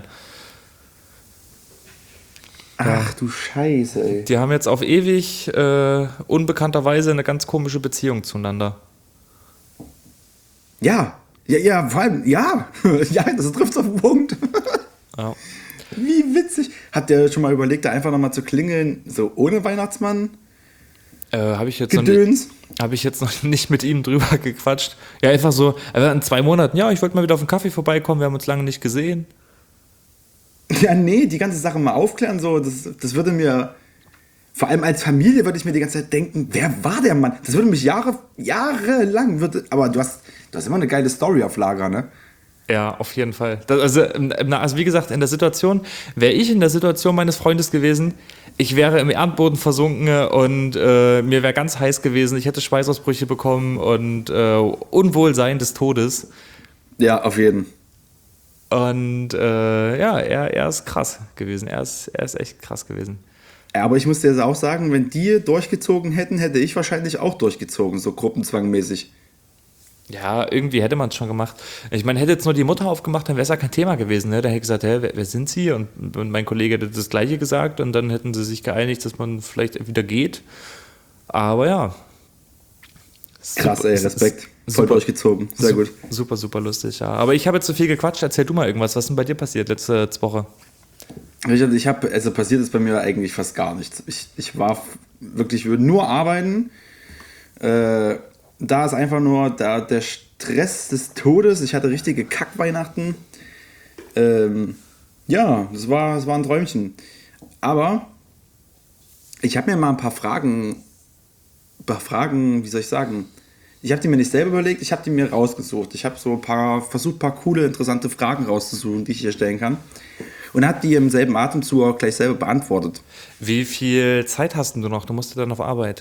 Ach du Scheiße, ey. Die haben jetzt auf ewig äh, unbekannterweise eine ganz komische Beziehung zueinander. Ja, ja, ja, vor allem, ja. Ja, das trifft auf den Punkt. Ja. Wie witzig. Habt ihr schon mal überlegt, da einfach nochmal zu klingeln, so ohne Weihnachtsmann? Äh, habe ich, jetzt noch Gedöns? nicht- hab ich jetzt noch nicht mit ihm drüber gequatscht. Ja, einfach so, einfach in zwei Monaten, ja, ich wollte mal wieder auf einen Kaffee vorbeikommen, wir haben uns lange nicht gesehen. Ja, nee, die ganze Sache mal aufklären, so, das, das würde mir, vor allem als Familie würde ich mir die ganze Zeit denken, wer war der Mann? Das würde mich Jahre, jahrelang, würde, aber du hast, du hast immer eine geile Story auf Lager, ne? Ja, auf jeden Fall. Das, also, ähm, na, also wie gesagt, in der Situation, wäre ich in der Situation meines Freundes gewesen, ich wäre im Erdboden versunken und äh, mir wäre ganz heiß gewesen, ich hätte Schweißausbrüche bekommen und äh, Unwohlsein des Todes. Ja, auf jeden. Und äh, ja, er, er ist krass gewesen. Er ist, er ist echt krass gewesen. Ja, aber ich muss dir jetzt auch sagen, wenn die durchgezogen hätten, hätte ich wahrscheinlich auch durchgezogen, so gruppenzwangmäßig. Ja, irgendwie hätte man es schon gemacht. Ich meine, hätte jetzt nur die Mutter aufgemacht, dann wäre es ja kein Thema gewesen. Ne? Da hätte ich gesagt, hä, wer, wer sind Sie? Und, und mein Kollege hätte das Gleiche gesagt und dann hätten sie sich geeinigt, dass man vielleicht wieder geht. Aber ja. Krass, ey, Respekt. Voll super, durchgezogen. Sehr super, gut. Super, super lustig, ja. Aber ich habe jetzt so viel gequatscht. Erzähl du mal irgendwas. Was ist denn bei dir passiert letzte Woche? Richard, ich habe, also passiert ist bei mir eigentlich fast gar nichts. Ich, ich war wirklich, ich würde nur arbeiten. Äh, da ist einfach nur da, der Stress des Todes. Ich hatte richtige Kackweihnachten. Ähm, ja, es war, es war ein Träumchen. Aber ich habe mir mal ein paar Fragen, ein paar Fragen, wie soll ich sagen, ich habe die mir nicht selber überlegt, ich habe die mir rausgesucht. Ich habe so ein paar, versucht, ein paar coole, interessante Fragen rauszusuchen, die ich hier stellen kann. Und hat die im selben Atemzug auch gleich selber beantwortet. Wie viel Zeit hast denn du noch? Du musst ja dann auf Arbeit.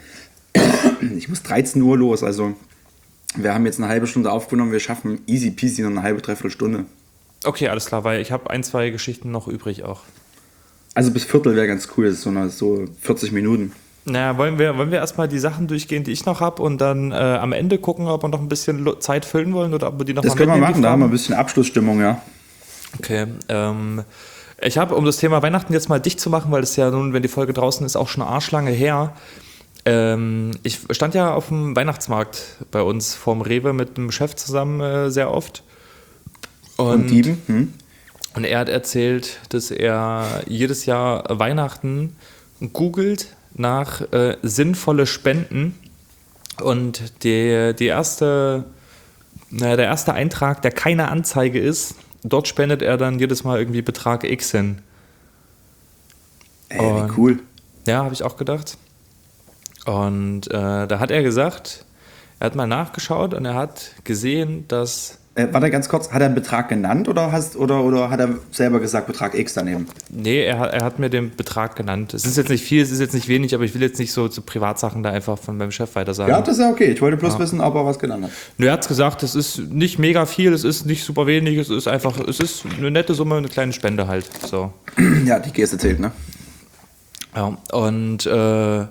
Ich muss dreizehn Uhr los, also wir haben jetzt eine halbe Stunde aufgenommen, wir schaffen easy peasy noch eine halbe, dreiviertel Stunde. Okay, alles klar, weil ich habe ein, zwei Geschichten noch übrig auch. Also bis Viertel wäre ganz cool, das ist so, eine, so vierzig Minuten. Naja, wollen wir, wollen wir erstmal die Sachen durchgehen, die ich noch habe und dann äh, am Ende gucken, ob wir noch ein bisschen Lo- Zeit füllen wollen oder ob wir die noch Das mal können wir mitnehmen, machen, die da haben wir ein Fragen? bisschen Abschlussstimmung, ja. Okay, ähm, ich habe, um das Thema Weihnachten jetzt mal dicht zu machen, weil es ja nun, wenn die Folge draußen ist, auch schon arschlange her. Ähm, ich stand ja auf dem Weihnachtsmarkt bei uns vorm Rewe mit einem Chef zusammen äh, sehr oft. Und Dieben? Hm? Und er hat erzählt, dass er jedes Jahr Weihnachten googelt nach äh, sinnvolle Spenden. Und die, die erste, naja, der erste Eintrag, der keine Anzeige ist, dort spendet er dann jedes Mal irgendwie Betrag X hin. Ey, Und- wie cool. Ja, habe ich auch gedacht. Und äh, da hat er gesagt, er hat mal nachgeschaut und er hat gesehen, dass Äh, warte ganz kurz, hat er einen Betrag genannt oder, hast, oder, oder hat er selber gesagt Betrag X daneben? Nee, er, hat- er hat mir den Betrag genannt. Es ist jetzt nicht viel, es ist jetzt nicht wenig, aber ich will jetzt nicht so zu Privatsachen da einfach von meinem Chef weiter sagen. Ja, das ist ja okay. Ich wollte bloß wissen, ob er was genannt hat. Nö, er hat gesagt, es ist nicht mega viel, es ist nicht super wenig, es ist einfach, es ist eine nette Summe, eine kleine Spende halt. So. Ja, die Geste zählt, ne? Ja, und äh,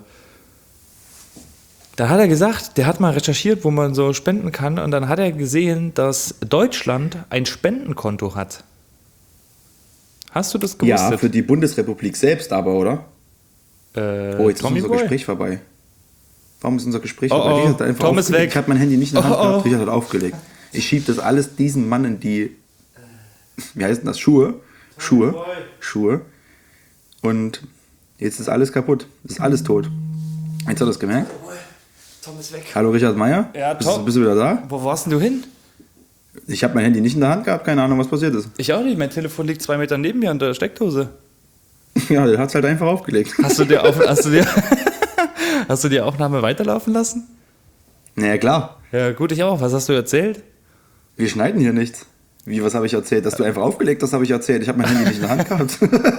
da hat er gesagt, der hat mal recherchiert, wo man so spenden kann, und dann hat er gesehen, dass Deutschland ein Spendenkonto hat. Hast du das gewusst? Ja, für die Bundesrepublik selbst aber, oder? äh, Oh, jetzt Tommy ist unser Boy? Gespräch vorbei. Warum ist unser Gespräch Oh, vorbei? oh, Richard hat einfach Tom ist aufgelegt. weg. Ich habe mein Handy nicht in der Hand Oh, oh. gehabt. Richard hat aufgelegt. Ich schiebe das alles diesem Mann in die, wie heißt denn das? Schuhe? Schuhe? Schuhe. Und jetzt ist alles kaputt. Ist alles tot. Jetzt hat er das gemerkt. Tom ist weg. Hallo Richard Meier. Ja, bist, Tom. bist du wieder da? Wo warst denn du hin? Ich habe mein Handy nicht in der Hand gehabt. Keine Ahnung, was passiert ist. Ich auch nicht. Mein Telefon liegt zwei Meter neben mir an der Steckdose. Ja, der hat es halt einfach aufgelegt. Hast du dir, auf, hast du dir, hast du die Aufnahme weiterlaufen lassen? Naja, klar. Ja, gut, ich auch. Was hast du erzählt? Wir schneiden hier nichts. Wie, was habe ich erzählt? Dass du einfach aufgelegt hast, habe ich erzählt. Ich habe mein Handy nicht in der Hand gehabt.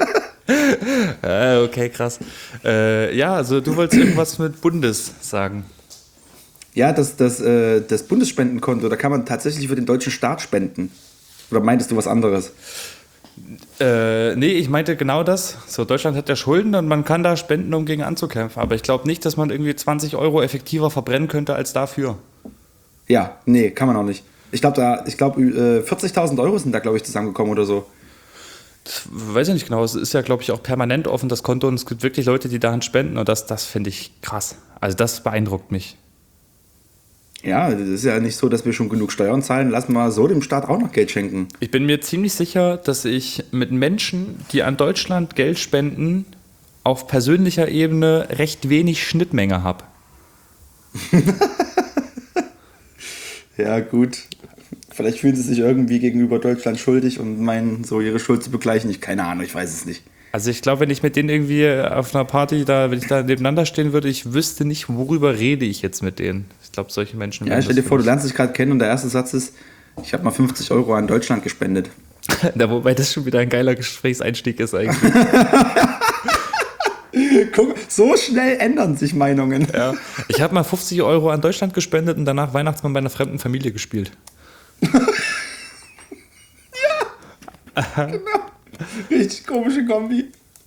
Äh, okay, krass. Äh, ja, also du wolltest irgendwas mit Bundes sagen. Ja, das, das, äh, das Bundesspendenkonto, da kann man tatsächlich für den deutschen Staat spenden. Oder meintest du was anderes? Äh, nee, ich meinte genau das. So, Deutschland hat ja Schulden und man kann da spenden, um gegen anzukämpfen. Aber ich glaube nicht, dass man irgendwie zwanzig Euro effektiver verbrennen könnte als dafür. Ja, nee, kann man auch nicht. Ich glaube, da, ich glaube, äh, vierzigtausend Euro sind da, glaube ich, zusammengekommen oder so. Das weiß ich nicht genau. Es ist ja, glaube ich, auch permanent offen, das Konto. Und es gibt wirklich Leute, die daran spenden. Und das, das finde ich krass. Also das beeindruckt mich. Ja, das ist ja nicht so, dass wir schon genug Steuern zahlen. Lass mal so dem Staat auch noch Geld schenken. Ich bin mir ziemlich sicher, dass ich mit Menschen, die an Deutschland Geld spenden, auf persönlicher Ebene recht wenig Schnittmenge habe. Ja, gut. Vielleicht fühlen sie sich irgendwie gegenüber Deutschland schuldig und meinen, so ihre Schuld zu begleichen. Ich keine Ahnung, ich weiß es nicht. Also ich glaube, wenn ich mit denen irgendwie auf einer Party, da, wenn ich da nebeneinander stehen würde, ich wüsste nicht, worüber rede ich jetzt mit denen. Ich glaube, solche Menschen... Ja, stell dir vor, du lernst dich gerade kennen und der erste Satz ist, ich habe mal fünfzig Euro an Deutschland gespendet. Na, wobei das schon wieder ein geiler Gesprächseinstieg ist eigentlich. Guck, so schnell ändern sich Meinungen. Ja. Ich habe mal fünfzig Euro an Deutschland gespendet und danach Weihnachtsmann bei einer fremden Familie gespielt. Ja, genau. Richtig komische Kombi.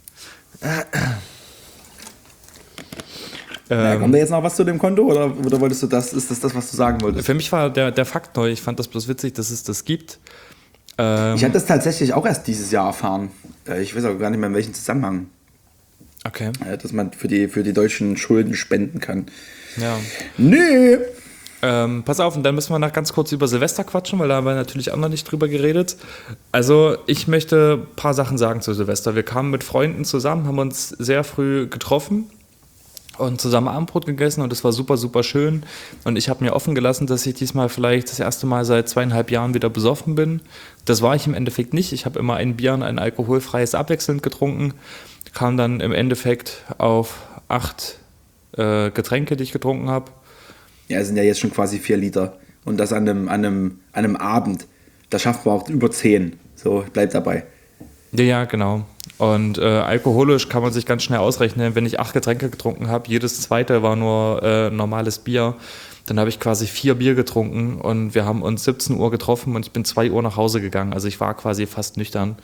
Ähm, ja, kommt da jetzt noch was zu dem Konto oder, oder wolltest du das, ist das das, was du sagen wolltest? Für mich war der, der Fakt neu. Ich fand das bloß witzig, dass es das gibt. Ähm, Ich habe das tatsächlich auch erst dieses Jahr erfahren. Äh, Ich weiß auch gar nicht mehr, in welchem Zusammenhang. okay. Äh, Dass man für die, für die deutschen Schulden spenden kann. Ja. Nee. Ähm, pass auf, und dann müssen wir noch ganz kurz über Silvester quatschen, weil da haben wir natürlich auch noch nicht drüber geredet. Also ich möchte ein paar Sachen sagen zu Silvester. Wir kamen mit Freunden zusammen, haben uns sehr früh getroffen und zusammen Abendbrot gegessen und es war super, super schön. Und ich habe mir offen gelassen, dass ich diesmal vielleicht das erste Mal seit zweieinhalb Jahren wieder besoffen bin. Das war ich im Endeffekt nicht. Ich habe immer ein Bier und ein alkoholfreies abwechselnd getrunken. Kam dann im Endeffekt auf acht äh, Getränke, die ich getrunken habe. Ja, es sind ja jetzt schon quasi vier Liter. Und das an einem, an einem, an einem Abend. Da schafft man auch über zehn. So, bleibt dabei. Ja, ja, genau. Und äh, alkoholisch kann man sich ganz schnell ausrechnen, wenn ich acht Getränke getrunken habe, jedes zweite war nur äh, normales Bier, dann habe ich quasi vier Bier getrunken und wir haben uns siebzehn Uhr getroffen und ich bin zwei Uhr nach Hause gegangen. Also ich war quasi fast nüchtern.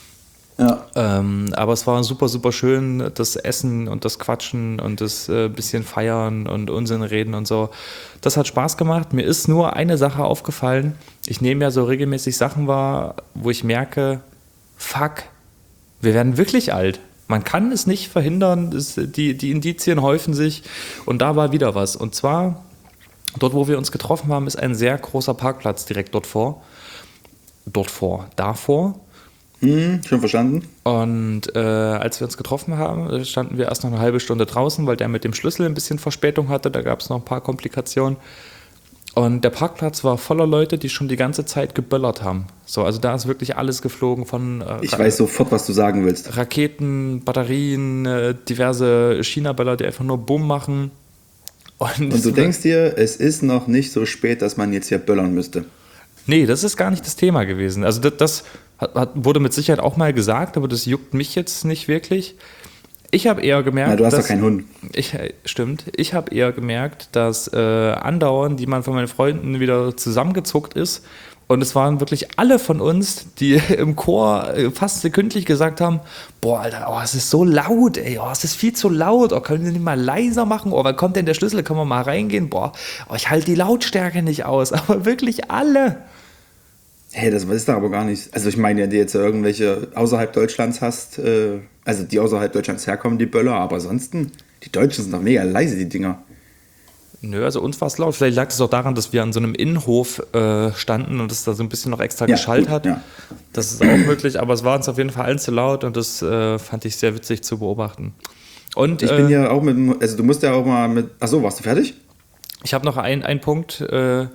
Ja. Ähm, aber es war super, super schön, das Essen und das Quatschen und das äh, bisschen Feiern und Unsinn reden und so. Das hat Spaß gemacht. Mir ist nur eine Sache aufgefallen. Ich nehme ja so regelmäßig Sachen wahr, wo ich merke, fuck, wir werden wirklich alt. Man kann es nicht verhindern, es, die, die Indizien häufen sich und da war wieder was. Und zwar, dort wo wir uns getroffen haben, ist ein sehr großer Parkplatz direkt dort vor. Dort vor, davor. Hm, schon verstanden. Und äh, als wir uns getroffen haben, standen wir erst noch eine halbe Stunde draußen, weil der mit dem Schlüssel ein bisschen Verspätung hatte. Da gab es noch ein paar Komplikationen. Und der Parkplatz war voller Leute, die schon die ganze Zeit geböllert haben. So, also da ist wirklich alles geflogen von äh, Ich weiß sofort, was du sagen willst. Raketen, Batterien, äh, diverse China-Böller, die einfach nur Bumm machen. Und, Und du denkst dir, es ist noch nicht so spät, dass man jetzt hier böllern müsste. Nee, das ist gar nicht das Thema gewesen. Also das, das hat, hat, wurde mit Sicherheit auch mal gesagt, aber das juckt mich jetzt nicht wirklich. Ich habe eher gemerkt, Na, du hast dass, doch keinen Hund. Ich, stimmt. Ich habe eher gemerkt, dass äh, andauernd jemand von meinen Freunden wieder zusammengezuckt ist. Und es waren wirklich alle von uns, die im Chor fast sekündlich gesagt haben, boah, Alter, oh, es ist so laut, ey, oh, es ist viel zu laut, oh, können wir nicht mal leiser machen? Oh, wann kommt denn der Schlüssel? Können wir mal reingehen? Boah, oh, ich halte die Lautstärke nicht aus. Aber wirklich alle. Hey, das ist da aber gar nicht. Also ich meine, ja, die jetzt irgendwelche außerhalb Deutschlands hast, äh, also die außerhalb Deutschlands herkommen, die Böller, aber ansonsten, die Deutschen sind doch mega leise, die Dinger. Nö, also uns war es laut. Vielleicht lag es auch daran, dass wir an so einem Innenhof äh, standen und es da so ein bisschen noch extra Ja, geschallt gut, hat. ja. Das ist auch möglich, aber es war uns auf jeden Fall allen zu laut und das äh, fand ich sehr witzig zu beobachten. Und Ich äh, bin ja auch mit, dem- also du musst ja auch mal mit, achso, warst du fertig? ich habe noch einen, einen Punkt äh,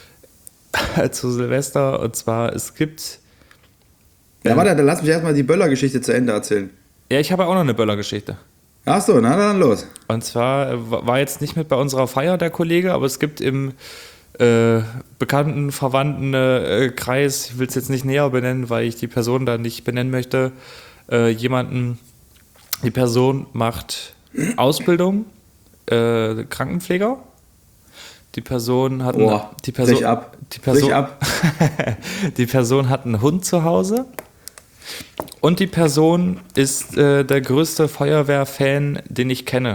zu Silvester und zwar, es gibt, Ja, warte, dann lass mich erstmal die Böller-Geschichte zu Ende erzählen. ja, ich habe auch noch eine Böllergeschichte. Achso, na dann los. Und zwar äh, war jetzt nicht mit bei unserer Feier der Kollege, aber es gibt im äh, bekannten, verwandten äh, Kreis, ich will es jetzt nicht näher benennen, weil ich die Person da nicht benennen möchte, äh, jemanden, die Person macht Ausbildung, äh, Krankenpfleger. Die Person hat Oh, einen, die Person, brich ab. Die Person, Brich ab. die Person hat einen Hund zu Hause. Und die Person ist äh, der größte Feuerwehr-Fan, den ich kenne.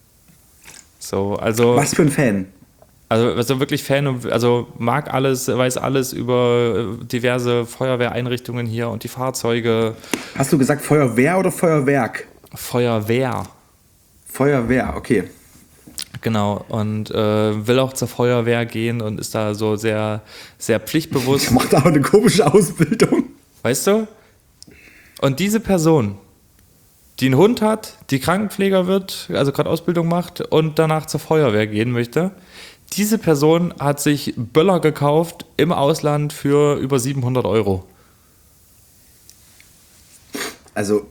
So, also, Was für ein Fan. also, also wirklich Fan, und- also mag alles, weiß alles über äh, diverse Feuerwehreinrichtungen hier und die Fahrzeuge. Hast du gesagt Feuerwehr oder Feuerwerk? Feuerwehr. Feuerwehr, okay. Genau, und äh, will auch zur Feuerwehr gehen und ist da so sehr, sehr pflichtbewusst. Der macht auch eine komische Ausbildung. Weißt du? Und diese Person, die einen Hund hat, die Krankenpfleger wird, also gerade Ausbildung macht und danach zur Feuerwehr gehen möchte, diese Person hat sich Böller gekauft im Ausland für über siebenhundert Euro. Also,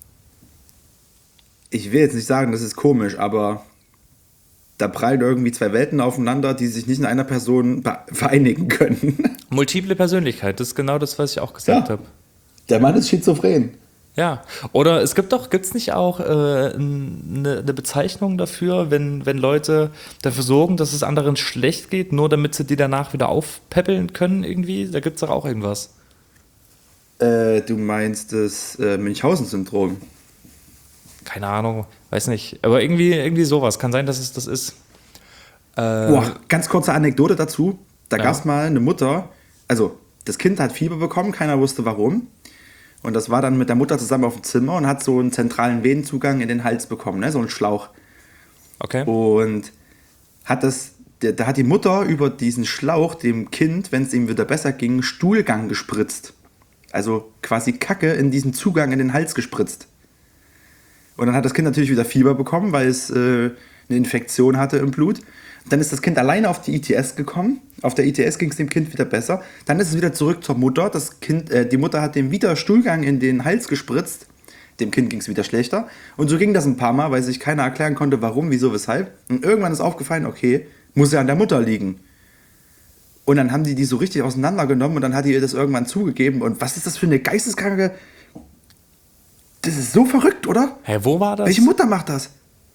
ich will jetzt nicht sagen, das ist komisch, aber da prallen irgendwie zwei Welten aufeinander, die sich nicht in einer Person be- vereinigen können. Multiple Persönlichkeit, das ist genau das, was ich auch gesagt Ja. habe. Der Mann ist schizophren. Ja, oder es gibt doch, gibt es nicht auch äh, eine, eine Bezeichnung dafür, wenn, wenn Leute dafür sorgen, dass es anderen schlecht geht, nur damit sie die danach wieder aufpäppeln können irgendwie? Da gibt es doch auch irgendwas. Äh, du meinst das äh, Münchhausen-Syndrom. Keine Ahnung, weiß nicht. Aber irgendwie, irgendwie sowas. Kann sein, dass es das ist. Äh, Boah, ganz kurze Anekdote dazu. Da Ja. gab es mal eine Mutter, also das Kind hat Fieber bekommen, keiner wusste warum. Und das war dann mit der Mutter zusammen auf dem Zimmer und hat so einen zentralen Venenzugang in den Hals bekommen, ne? So einen Schlauch. okay. Und hat das, der- da hat die Mutter über diesen Schlauch dem Kind, wenn es ihm wieder besser ging, Stuhlgang gespritzt. Also quasi Kacke in diesen Zugang in den Hals gespritzt. Und dann hat das Kind natürlich wieder Fieber bekommen, weil es äh, eine Infektion hatte im Blut. Dann ist das Kind alleine auf die I T S gekommen. Auf der I T S ging es dem Kind wieder besser. Dann ist es wieder zurück zur Mutter. Das Kind, äh, die Mutter hat dem wieder Stuhlgang in den Hals gespritzt. Dem Kind ging es wieder schlechter. Und so ging das ein paar Mal, weil sich keiner erklären konnte, warum, wieso, weshalb. Und irgendwann ist aufgefallen, okay, muss ja an der Mutter liegen. Und dann haben die die so richtig auseinandergenommen und dann hat die ihr das irgendwann zugegeben. Und was ist das für eine geisteskranke... Das ist so verrückt, oder? Hä, wo war das? Welche Mutter macht das?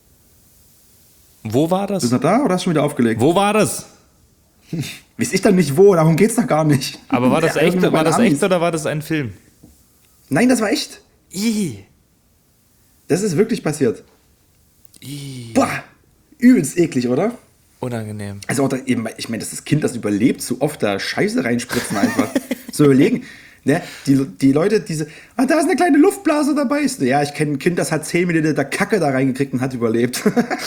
Wo war Bist das? du noch da oder hast du schon wieder aufgelegt? Wo war das? Weiß ich dann nicht wo, darum geht's doch gar nicht. Aber war das Ja, echt, irgendwie war bei das Amis. echt oder war das ein Film? Nein, das war echt. Ih. Das ist wirklich passiert. Ih. Boah, übelst eklig, oder? Unangenehm. Also auch da, eben, ich meine, das ist das Kind, das überlebt, so oft da Scheiße reinspritzen einfach. So überlegen. Ne? Die, die Leute, diese, ah, da ist eine kleine Luftblase dabei. Ist, ja, ich kenne ein Kind, das hat zehn Milliliter Kacke da reingekriegt und hat überlebt.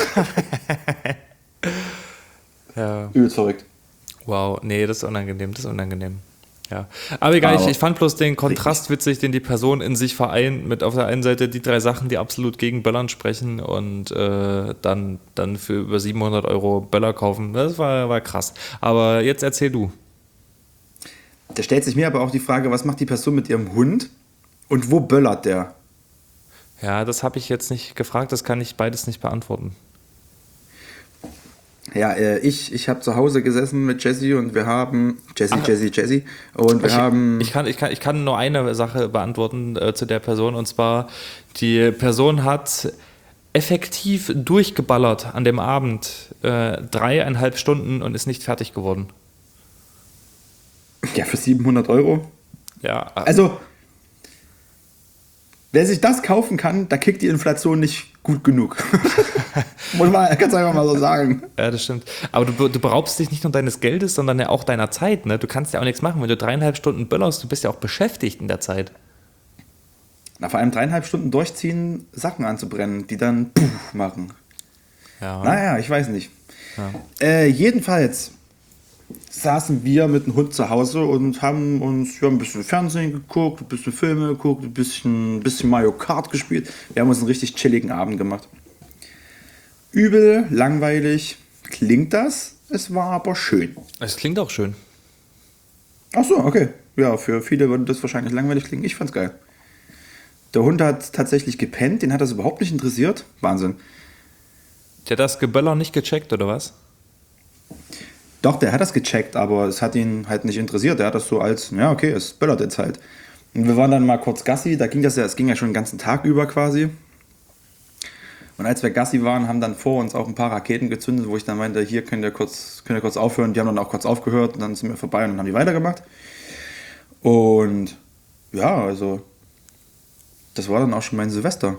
Ja. Übelst verrückt. Wow, nee, das ist unangenehm, das ist unangenehm. Ja. Aber egal, ich, Aber ich fand bloß den Kontrast witzig, den die Person in sich vereint, mit auf der einen Seite die drei Sachen, die absolut gegen Böllern sprechen und äh, dann, dann für über siebenhundert Euro Böller kaufen. Das war, war krass. Aber jetzt erzähl du. Da stellt sich mir aber auch die Frage, was macht die Person mit ihrem Hund und wo böllert der? Ja, das habe ich jetzt nicht gefragt, das kann ich beides nicht beantworten. Ja, äh, ich, ich habe zu Hause gesessen mit Jessie und wir haben, Jessie, Ach. Jessie, Jessie, und wir Ich, haben, ich, kann, ich, kann, ich kann nur eine Sache beantworten äh, zu der Person, und zwar, die Person hat effektiv durchgeballert an dem Abend äh, dreieinhalb Stunden und ist nicht fertig geworden. ja, für siebenhundert Euro. Ja, Also, wer sich das kaufen kann, da kickt die Inflation nicht gut genug. Muss man ganz einfach mal so sagen. ja, das stimmt. Aber du, du beraubst dich nicht nur deines Geldes, sondern ja auch deiner Zeit. Ne? Du kannst ja auch nichts machen. Wenn du dreieinhalb Stunden böllerst, du bist ja auch beschäftigt in der Zeit. Na, vor allem dreieinhalb Stunden durchziehen, Sachen anzubrennen, die dann puff machen. Ja. Naja, ich weiß nicht. Ja. Äh, jedenfalls saßen wir mit dem Hund zu Hause und haben uns ja, ein bisschen Fernsehen geguckt, ein bisschen Filme geguckt, ein bisschen, ein bisschen Mario Kart gespielt. Wir haben uns einen richtig chilligen Abend gemacht. Übel, langweilig klingt das, es war aber schön. Es klingt auch schön. Ach so, okay. Ja, für viele würde das wahrscheinlich langweilig klingen. Ich fand's geil. Der Hund hat tatsächlich gepennt, den hat das überhaupt nicht interessiert. Wahnsinn. Der hat das Geböller nicht gecheckt, oder was? Doch, der hat das gecheckt, aber es hat ihn halt nicht interessiert. Der hat das so als, ja, okay, es böllert jetzt halt. Und wir waren dann mal kurz Gassi, da ging das ja, es ging ja schon den ganzen Tag über quasi. Und als wir Gassi waren, haben dann vor uns auch ein paar Raketen gezündet, wo ich dann meinte, hier könnt ihr kurz, könnt ihr kurz aufhören. Die haben dann auch kurz aufgehört und dann sind wir vorbei und dann haben die weitergemacht. Und ja, also das war dann auch schon mein Silvester.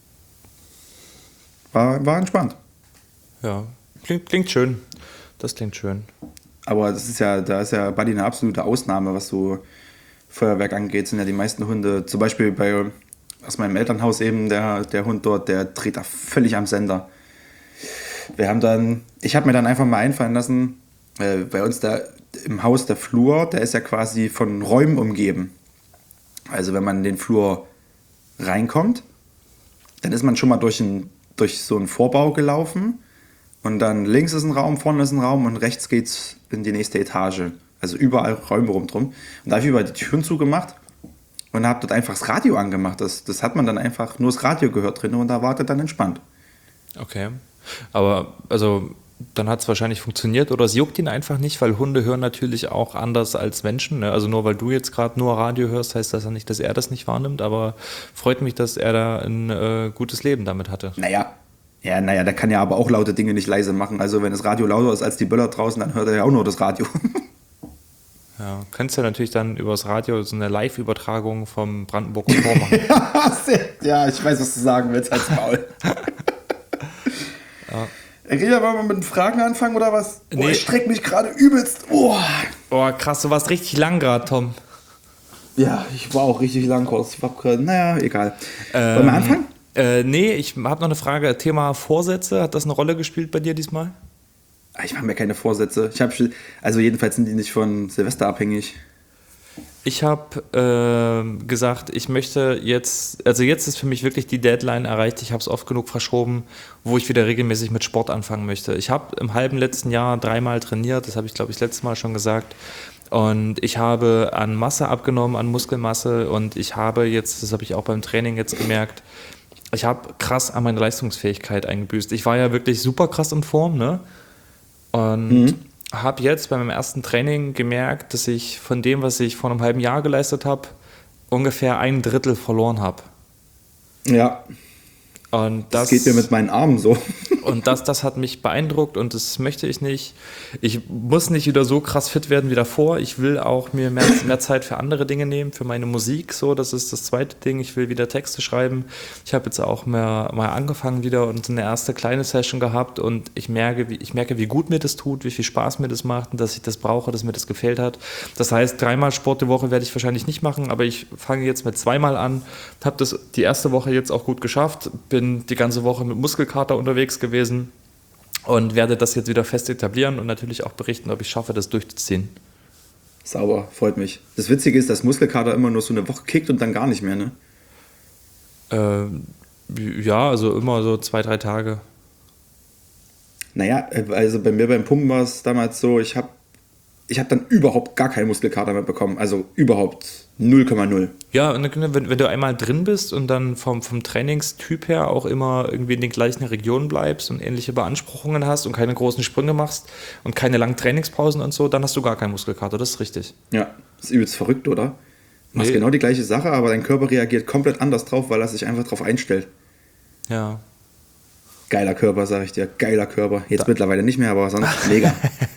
War, war entspannt. Ja, klingt, klingt schön. Das klingt schön. Aber das ist ja, da ist ja Buddy eine absolute Ausnahme, was so Feuerwerk angeht. Sind ja die meisten Hunde, zum Beispiel bei aus meinem Elternhaus eben, der, der Hund dort, der dreht da völlig am Sender. Wir haben dann, ich habe mir dann einfach mal einfallen lassen, äh, bei uns da im Haus der Flur, der ist ja quasi von Räumen umgeben. Also wenn man in den Flur reinkommt, dann ist man schon mal durch, ein, durch so einen Vorbau gelaufen und dann links ist ein Raum, vorne ist ein Raum und rechts geht's in die nächste Etage. Also überall Räume rumdrum. Und da habe ich überall die Türen zugemacht und habe dort einfach das Radio angemacht. Das, das hat man dann einfach nur das Radio gehört drin und da war das dann entspannt. Okay. Aber also dann hat es wahrscheinlich funktioniert oder es juckt ihn einfach nicht, weil Hunde hören natürlich auch anders als Menschen. Ne? Also nur weil du jetzt gerade nur Radio hörst, heißt das ja nicht, dass er das nicht wahrnimmt, aber freut mich, dass er da ein äh, gutes Leben damit hatte. Naja, ja, naja, der kann ja aber auch laute Dinge nicht leise machen. Also wenn das Radio lauter ist als die Böller draußen, dann hört er ja auch nur das Radio. Ja, kannst du natürlich dann übers Radio so eine Live-Übertragung vom Brandenburger Tor machen. Ja, ich weiß, was du sagen willst als Maul. Ja. Reda, wollen wir mit den Fragen anfangen oder was? Nee. Oh, ich streck mich gerade übelst. Oh. oh, krass, du warst richtig lang gerade, Tom. Ja, ich war auch richtig lang kurz. Ich hab grad, naja, egal. Ähm, wollen wir anfangen? Äh, nee, ich habe noch eine Frage. Thema Vorsätze, hat das eine Rolle gespielt bei dir diesmal? Ich mache mir keine Vorsätze. Ich hab, also jedenfalls sind die nicht von Silvester abhängig. Ich habe äh, gesagt, ich möchte jetzt, also jetzt ist für mich wirklich die Deadline erreicht, ich habe es oft genug verschoben, wo ich wieder regelmäßig mit Sport anfangen möchte. Ich habe im halben letzten Jahr dreimal trainiert, das habe ich glaube ich letztes Mal schon gesagt, und ich habe an Masse abgenommen, an Muskelmasse, und ich habe jetzt, das habe ich auch beim Training jetzt gemerkt, ich habe krass an meine Leistungsfähigkeit eingebüßt. Ich war ja wirklich super krass in Form, ne? Und mhm. habe jetzt bei meinem ersten Training gemerkt, dass ich von dem, was ich vor einem halben Jahr geleistet habe, ungefähr ein Drittel verloren habe. Ja. Und das, das geht mir mit meinen Armen so. Und das, das hat mich beeindruckt und das möchte ich nicht. Ich muss nicht wieder so krass fit werden wie davor. Ich will auch mir mehr, mehr Zeit für andere Dinge nehmen, für meine Musik. So, das ist das zweite Ding. Ich will wieder Texte schreiben. Ich habe jetzt auch mehr, mal angefangen wieder und eine erste kleine Session gehabt und ich merke, wie, ich merke, wie gut mir das tut, wie viel Spaß mir das macht und dass ich das brauche, dass mir das gefällt hat. Das heißt, dreimal Sport die Woche werde ich wahrscheinlich nicht machen, aber ich fange jetzt mit zweimal an. Habe das die erste Woche jetzt auch gut geschafft. Bin die ganze Woche mit Muskelkater unterwegs gewesen und werde das jetzt wieder fest etablieren und natürlich auch berichten, ob ich schaffe, das durchzuziehen. Sauber, freut mich. Das Witzige ist, dass Muskelkater immer nur so eine Woche kickt und dann gar nicht mehr, ne? Äh, ja, also immer so zwei, drei Tage. Naja, also bei mir beim Pumpen war es damals so, ich habe ich hab dann überhaupt gar keinen Muskelkater mehr bekommen. Also überhaupt null Komma null. Ja, und wenn, wenn du einmal drin bist und dann vom, vom Trainingstyp her auch immer irgendwie in den gleichen Regionen bleibst und ähnliche Beanspruchungen hast und keine großen Sprünge machst und keine langen Trainingspausen und so, dann hast du gar keinen Muskelkater, das ist richtig. Ja, das ist übelst verrückt, oder? Du machst nee. genau die gleiche Sache, aber dein Körper reagiert komplett anders drauf, weil er sich einfach drauf einstellt. Ja. Geiler Körper, sag ich dir, geiler Körper. Jetzt da. Mittlerweile nicht mehr, aber sonst mega.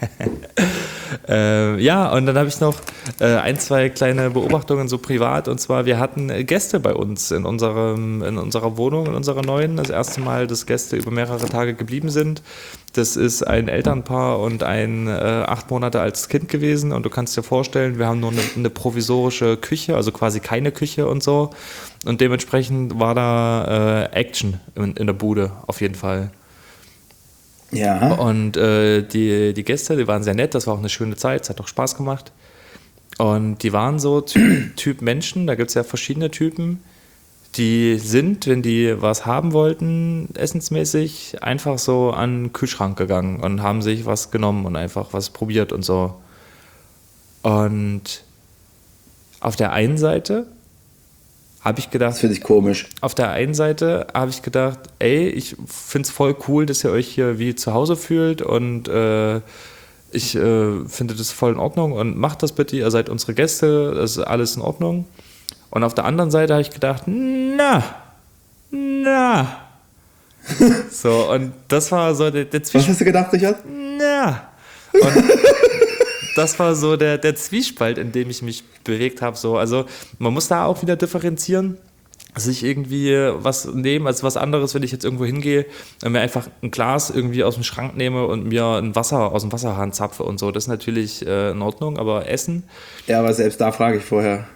Äh, ja, und dann habe ich noch äh, ein, zwei kleine Beobachtungen so privat. Und zwar, wir hatten äh, Gäste bei uns in, unserem, in unserer Wohnung, in unserer neuen. Das erste Mal, dass Gäste über mehrere Tage geblieben sind. Das ist ein Elternpaar und ein äh, acht Monate altes Kind gewesen. Und du kannst dir vorstellen, wir haben nur eine, eine provisorische Küche, also quasi keine Küche und so. Und dementsprechend war da äh, Action in, in der Bude, auf jeden Fall. Ja. Und äh, die, die Gäste, die waren sehr nett, das war auch eine schöne Zeit, es hat auch Spaß gemacht. Und die waren so Typ, typ Menschen, da gibt es ja verschiedene Typen, die sind, wenn die was haben wollten, essensmäßig, einfach so an den Kühlschrank gegangen und haben sich was genommen und einfach was probiert und so. Und auf der einen Seite habe ich gedacht, das finde ich komisch. Auf der einen Seite habe ich gedacht, ey, ich finde es voll cool, dass ihr euch hier wie zu Hause fühlt und äh, ich äh, finde das voll in Ordnung und macht das bitte, ihr seid unsere Gäste, das ist alles in Ordnung. Und auf der anderen Seite habe ich gedacht, na, na. So, und das war so der, der Zwiespalt. Was hast du gedacht, Richard? Na. Und das war so der, der Zwiespalt, in dem ich mich bewegt habe. So. Also man muss da auch wieder differenzieren, sich irgendwie was nehmen als was anderes, wenn ich jetzt irgendwo hingehe und mir einfach ein Glas irgendwie aus dem Schrank nehme und mir ein Wasser aus dem Wasserhahn zapfe und so. Das ist natürlich äh, in Ordnung, aber Essen... Ja, aber selbst da frage ich vorher.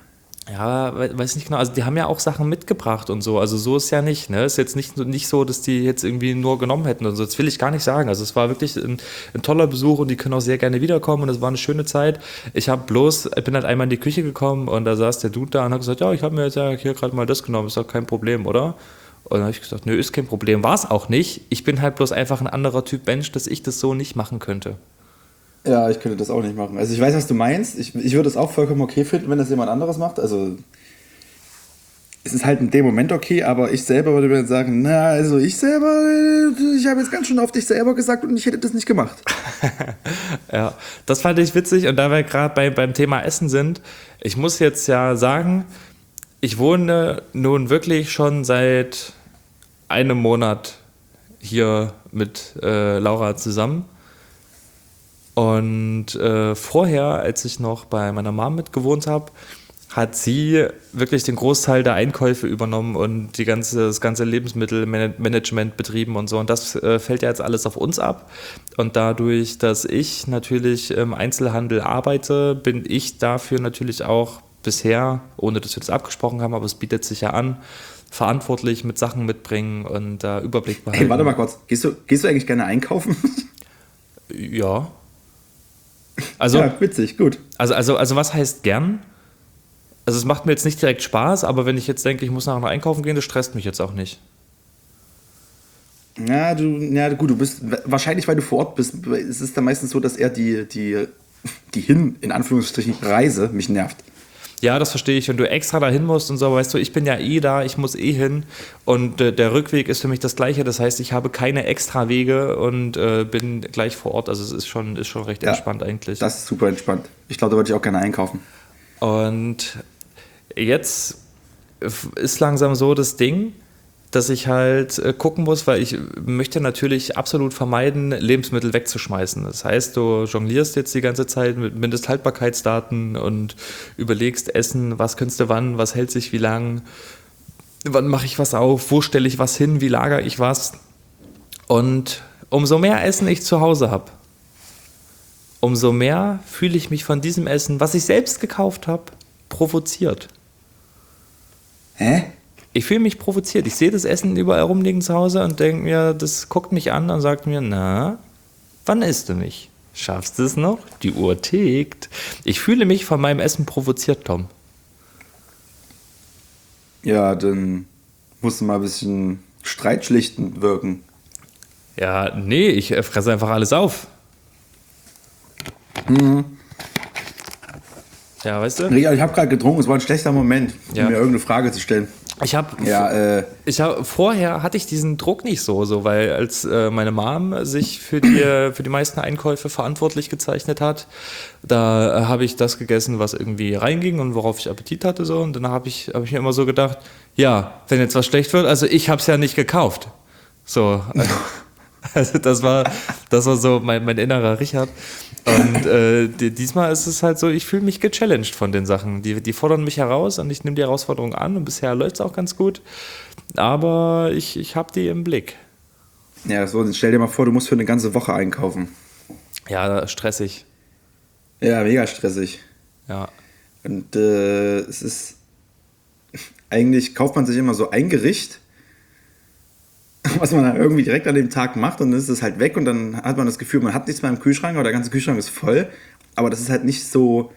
Ja, we- weiß nicht genau. Also die haben ja auch Sachen mitgebracht und so. Also so ist ja nicht, ne? Ist jetzt nicht, nicht so, dass die jetzt irgendwie nur genommen hätten und so. Das will ich gar nicht sagen. Also es war wirklich ein, ein toller Besuch und die können auch sehr gerne wiederkommen und es war eine schöne Zeit. Ich habe bloß, ich bin halt einmal in die Küche gekommen und da saß der Dude da und hat gesagt, ja, ich habe mir jetzt ja hier gerade mal das genommen, ist doch kein Problem, oder? Und dann habe ich gesagt, nö, ist kein Problem. War es auch nicht. Ich bin halt bloß einfach ein anderer Typ Mensch, dass ich das so nicht machen könnte. Ja, ich könnte das auch nicht machen. Also ich weiß, was du meinst. Ich, ich würde es auch vollkommen okay finden, wenn das jemand anderes macht. Also es ist halt in dem Moment okay, aber ich selber würde mir sagen, na, also ich selber, ich habe jetzt ganz schön auf dich selber gesagt und ich hätte das nicht gemacht. Ja, das fand ich witzig und da wir gerade bei, beim Thema Essen sind, ich muss jetzt ja sagen, ich wohne nun wirklich schon seit einem Monat hier mit äh, Laura zusammen. Und äh, vorher, als ich noch bei meiner Mom mitgewohnt habe, hat sie wirklich den Großteil der Einkäufe übernommen und die ganze, das ganze Lebensmittelmanagement betrieben und so. Und das äh, fällt ja jetzt alles auf uns ab. Und dadurch, dass ich natürlich im Einzelhandel arbeite, bin ich dafür natürlich auch bisher, ohne dass wir das abgesprochen haben, aber es bietet sich ja an, verantwortlich mit Sachen mitbringen und äh, Überblick behalten. Hey, warte mal kurz. Gehst du, gehst du eigentlich gerne einkaufen? Ja. Also, Ja, witzig, gut. also, also, also was heißt gern? Also es macht mir jetzt nicht direkt Spaß, aber wenn ich jetzt denke, ich muss nachher noch einkaufen gehen, das stresst mich jetzt auch nicht. Ja, du, ja, gut, du bist, wahrscheinlich, weil du vor Ort bist, es ist dann meistens so, dass eher die, die, die hin, in Anführungsstrichen, Reise mich nervt. Ja, das verstehe ich. Wenn du extra dahin musst und so, weißt du, ich bin ja eh da, ich muss eh hin und äh, der Rückweg ist für mich das Gleiche. Das heißt, ich habe keine extra Wege und äh, bin gleich vor Ort. Also es ist schon, ist schon recht Ja, entspannt eigentlich. Das ist super entspannt. Ich glaube, da würde ich auch gerne einkaufen. Und jetzt ist langsam so das Ding, dass ich halt äh, gucken muss, weil ich möchte natürlich absolut vermeiden, Lebensmittel wegzuschmeißen. Das heißt, du jonglierst jetzt die ganze Zeit mit Mindesthaltbarkeitsdaten und überlegst Essen, was könntest du wann, was hält sich wie lang, wann mache ich was auf, wo stelle ich was hin, wie lagere ich was. Und umso mehr Essen ich zu Hause habe, umso mehr fühle ich mich von diesem Essen, was ich selbst gekauft habe, provoziert. Hä? Ich fühle mich provoziert. Ich sehe das Essen überall rumliegen zu Hause und denke mir, das guckt mich an und sagt mir, na, wann isst du mich? Schaffst du es noch? Die Uhr tickt. Ich fühle mich von meinem Essen provoziert, Tom. Ja, dann musst du mal ein bisschen streitschlichtend wirken. Ja, nee, ich äh, fresse einfach alles auf. Mhm. Ja, weißt du? Ja, ich habe gerade getrunken, es war ein schlechter Moment, Ja. um mir irgendeine Frage zu stellen. Ich habe Ja, äh, ich hab, vorher hatte ich diesen Druck nicht so, so weil als äh, meine Mom sich für die, äh, für die meisten Einkäufe verantwortlich gezeichnet hat, da äh, habe ich das gegessen, was irgendwie reinging und worauf ich Appetit hatte. So. Und dann habe ich, hab ich mir immer so gedacht, ja, wenn jetzt was schlecht wird, also ich habe es ja nicht gekauft. So, also, also das war, das war so mein, mein innerer Richard. Und äh, die, diesmal ist es halt so, ich fühle mich gechallenged von den Sachen. Die, die fordern mich heraus und ich nehme die Herausforderung an und bisher läuft es auch ganz gut. Aber ich, ich habe die im Blick. ja, so, jetzt stell dir mal vor, du musst für eine ganze Woche einkaufen. Ja, stressig. Ja, mega stressig. Ja. Und äh, es ist, eigentlich kauft man sich immer so ein Gericht, was man dann irgendwie direkt an dem Tag macht und dann ist es halt weg und dann hat man das Gefühl, man hat nichts mehr im Kühlschrank, aber der ganze Kühlschrank ist voll. Aber das ist halt nicht so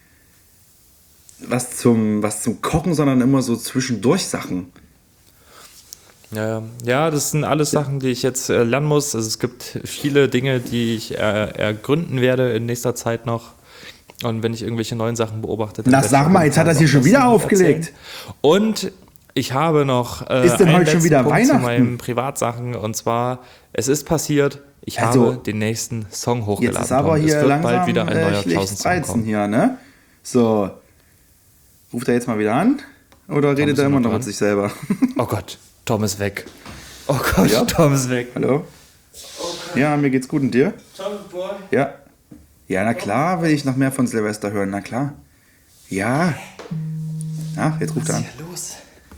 was zum, was zum Kochen, sondern immer so zwischendurch Sachen. Ja, ja, das sind alles Sachen, die ich jetzt äh, lernen muss. Also es gibt viele Dinge, die ich äh, ergründen werde in nächster Zeit noch. Und wenn ich irgendwelche neuen Sachen beobachte, dann Na, werde ich sag auf mal, jeden jetzt hat Fall das hier noch schon wieder was aufgelegt. erzählen. Und ich habe noch äh, Ist denn einen heute schon letzten wieder Punkt Weihnachten? zu meinen Privatsachen. Und zwar, es ist passiert, ich Also, habe den nächsten Song hochgeladen. Jetzt ist aber Tom. hier es wird langsam bald wieder ein äh, neuer schlicht Klausen-Song Reizen kommen. hier, ne? So, ruft er jetzt mal wieder an? Oder redet ist er er immer noch noch dran? mit sich selber? Oh Gott, Tom ist weg. Oh Gott, Ja? Tom ist weg. Hallo? Ja, mir geht's gut und dir? Tom, boy. Ja. Ja, na klar will ich noch mehr von Silvester hören, na klar. Ja. Ja, jetzt ruft er an. Los.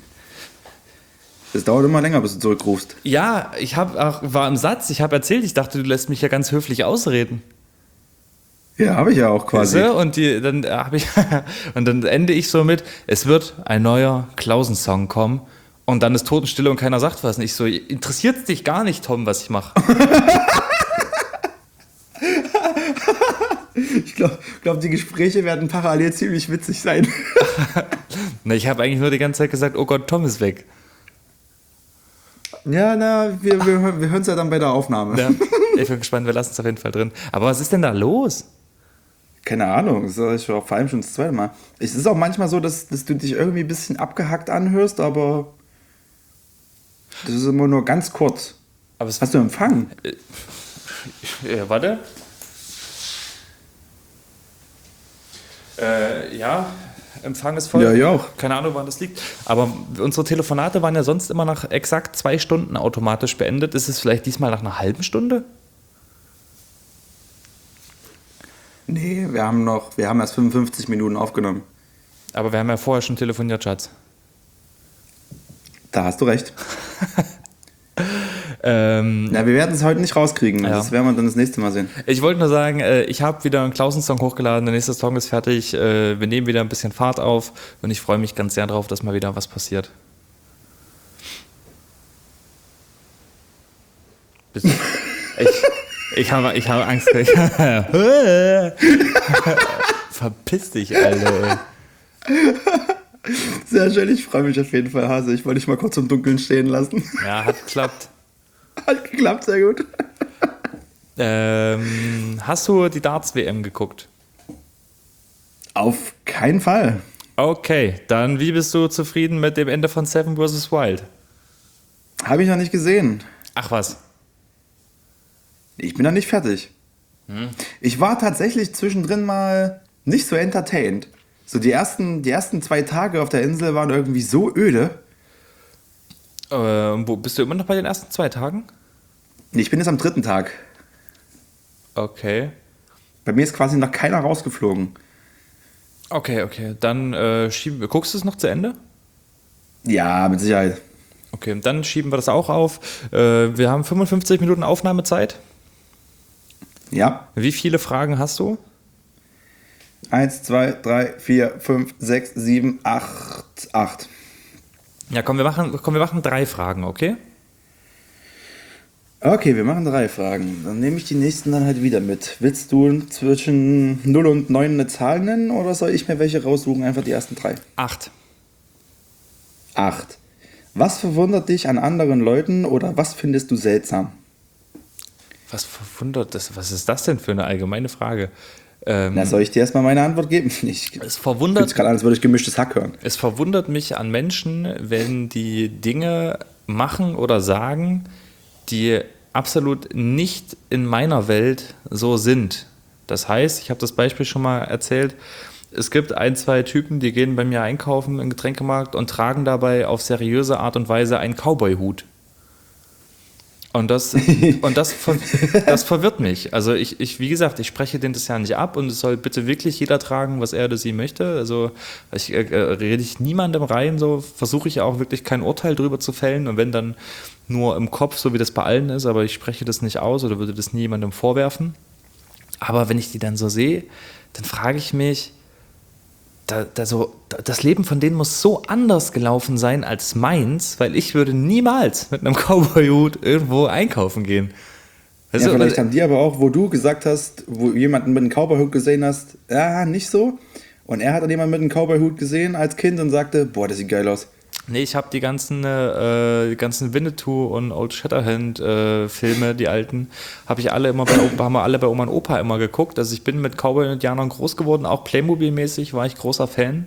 Es dauert immer länger, bis du zurückrufst. Ja, ich hab, ach, war im Satz, ich habe erzählt, ich dachte, du lässt mich ja ganz höflich ausreden. Ja, habe ich ja auch quasi. Weißt du? Und die, dann habe ich und dann ende ich so mit, es wird ein neuer Klausen-Song kommen und dann ist Totenstille und keiner sagt was. Und ich so, interessiert dich gar nicht, Tom, was ich mache? Ich glaube, glaub, die Gespräche werden parallel ziemlich witzig sein. Na, ich habe eigentlich nur die ganze Zeit gesagt, oh Gott, Tom ist weg. Ja, na, wir, wir, wir hören es ja dann bei der Aufnahme. Ja, ich bin gespannt, wir lassen es auf jeden Fall drin. Aber was ist denn da los? Keine Ahnung, das ist vor allem schon das zweite Mal. Es ist auch manchmal so, dass, dass du dich irgendwie ein bisschen abgehackt anhörst, aber das ist immer nur ganz kurz. Aber es Hast du Empfang? Ja, warte. Äh, ja, Empfang ist voll. Ja, ich auch. Keine Ahnung, woran das liegt. Aber unsere Telefonate waren ja sonst immer nach exakt zwei Stunden automatisch beendet. Ist es vielleicht diesmal nach einer halben Stunde? Nee, wir haben noch, wir haben erst fünfundfünfzig Minuten aufgenommen. Aber wir haben ja vorher schon telefoniert, Schatz. Da hast du recht. Ähm, Na, wir werden es heute nicht rauskriegen. Ja. Das werden wir dann das nächste Mal sehen. Ich wollte nur sagen, äh, ich habe wieder einen Klausen-Song hochgeladen, der nächste Song ist fertig, äh, wir nehmen wieder ein bisschen Fahrt auf und ich freue mich ganz sehr drauf, dass mal wieder was passiert. Bis, ich ich habe ich habe Angst. Verpiss dich, Alter. Sehr schön, ich freue mich auf jeden Fall, Hase. Ich wollte dich mal kurz im Dunkeln stehen lassen. Ja, hat geklappt. Hat geklappt, sehr gut. Ähm, hast du die Darts-W M geguckt? Auf keinen Fall. Okay, dann wie bist du zufrieden mit dem Ende von Seven versus. Wild? Habe ich noch nicht gesehen. Ach was. Ich bin noch nicht fertig. Hm. Ich war tatsächlich zwischendrin mal nicht so entertained. So die ersten, die ersten zwei Tage auf der Insel waren irgendwie so öde. Äh, wo bist du immer noch bei den ersten zwei Tagen? Ich bin jetzt am dritten Tag. Okay. Bei mir ist quasi noch keiner rausgeflogen. Okay, okay. Dann äh, schieben, guckst du es noch zu Ende? Ja, mit Sicherheit. Okay, dann schieben wir das auch auf. Äh, wir haben fünfundfünfzig Minuten Aufnahmezeit. Ja. Wie viele Fragen hast du? Eins, zwei, drei, vier, fünf, sechs, sieben, acht, acht. Ja, komm, wir machen, komm, wir machen drei Fragen, okay? Okay, wir machen drei Fragen. Dann nehme ich die nächsten dann halt wieder mit. Willst du zwischen null und neun eine Zahl nennen oder soll ich mir welche raussuchen? Einfach die ersten drei. Acht. Acht. Was verwundert dich an anderen Leuten oder was findest du seltsam? Was verwundert das? Was ist das denn für eine allgemeine Frage? Ähm, Na, soll ich dir erstmal meine Antwort geben? Ich es fühle verwundert, es gerade an, als würde ich gemischtes Hack hören. es verwundert mich an Menschen, wenn die Dinge machen oder sagen, die absolut nicht in meiner Welt so sind. Das heißt, ich habe das Beispiel schon mal erzählt, es gibt ein, zwei Typen, die gehen bei mir einkaufen im Getränkemarkt und tragen dabei auf seriöse Art und Weise einen Cowboy-Hut. Und das, und das, ver, das verwirrt mich. Also ich, ich, wie gesagt, ich spreche denen das ja nicht ab und es soll bitte wirklich jeder tragen, was er oder sie möchte. Also ich, äh, rede ich niemandem rein, so versuche ich auch wirklich kein Urteil drüber zu fällen und wenn dann nur im Kopf, so wie das bei allen ist, aber ich spreche das nicht aus oder würde das nie jemandem vorwerfen. Aber wenn ich die dann so sehe, dann frage ich mich, Da, da so, das Leben von denen muss so anders gelaufen sein als meins, weil ich würde niemals mit einem Cowboy-Hut irgendwo einkaufen gehen. Weißt Ja, du, vielleicht haben die aber auch, wo du gesagt hast, wo jemanden mit einem Cowboy-Hut gesehen hast, ja, nicht so. Und er hat dann jemanden mit einem Cowboy-Hut gesehen als Kind und sagte, boah, das sieht geil aus. nee, ich habe die ganzen, äh, die ganzen Winnetou und Old Shatterhand äh, Filme, die alten, habe ich alle immer bei Opa, haben wir alle bei Oma und Opa immer geguckt. Also ich bin mit Cowboy und Indianern groß geworden, auch Playmobil-mäßig war ich großer Fan.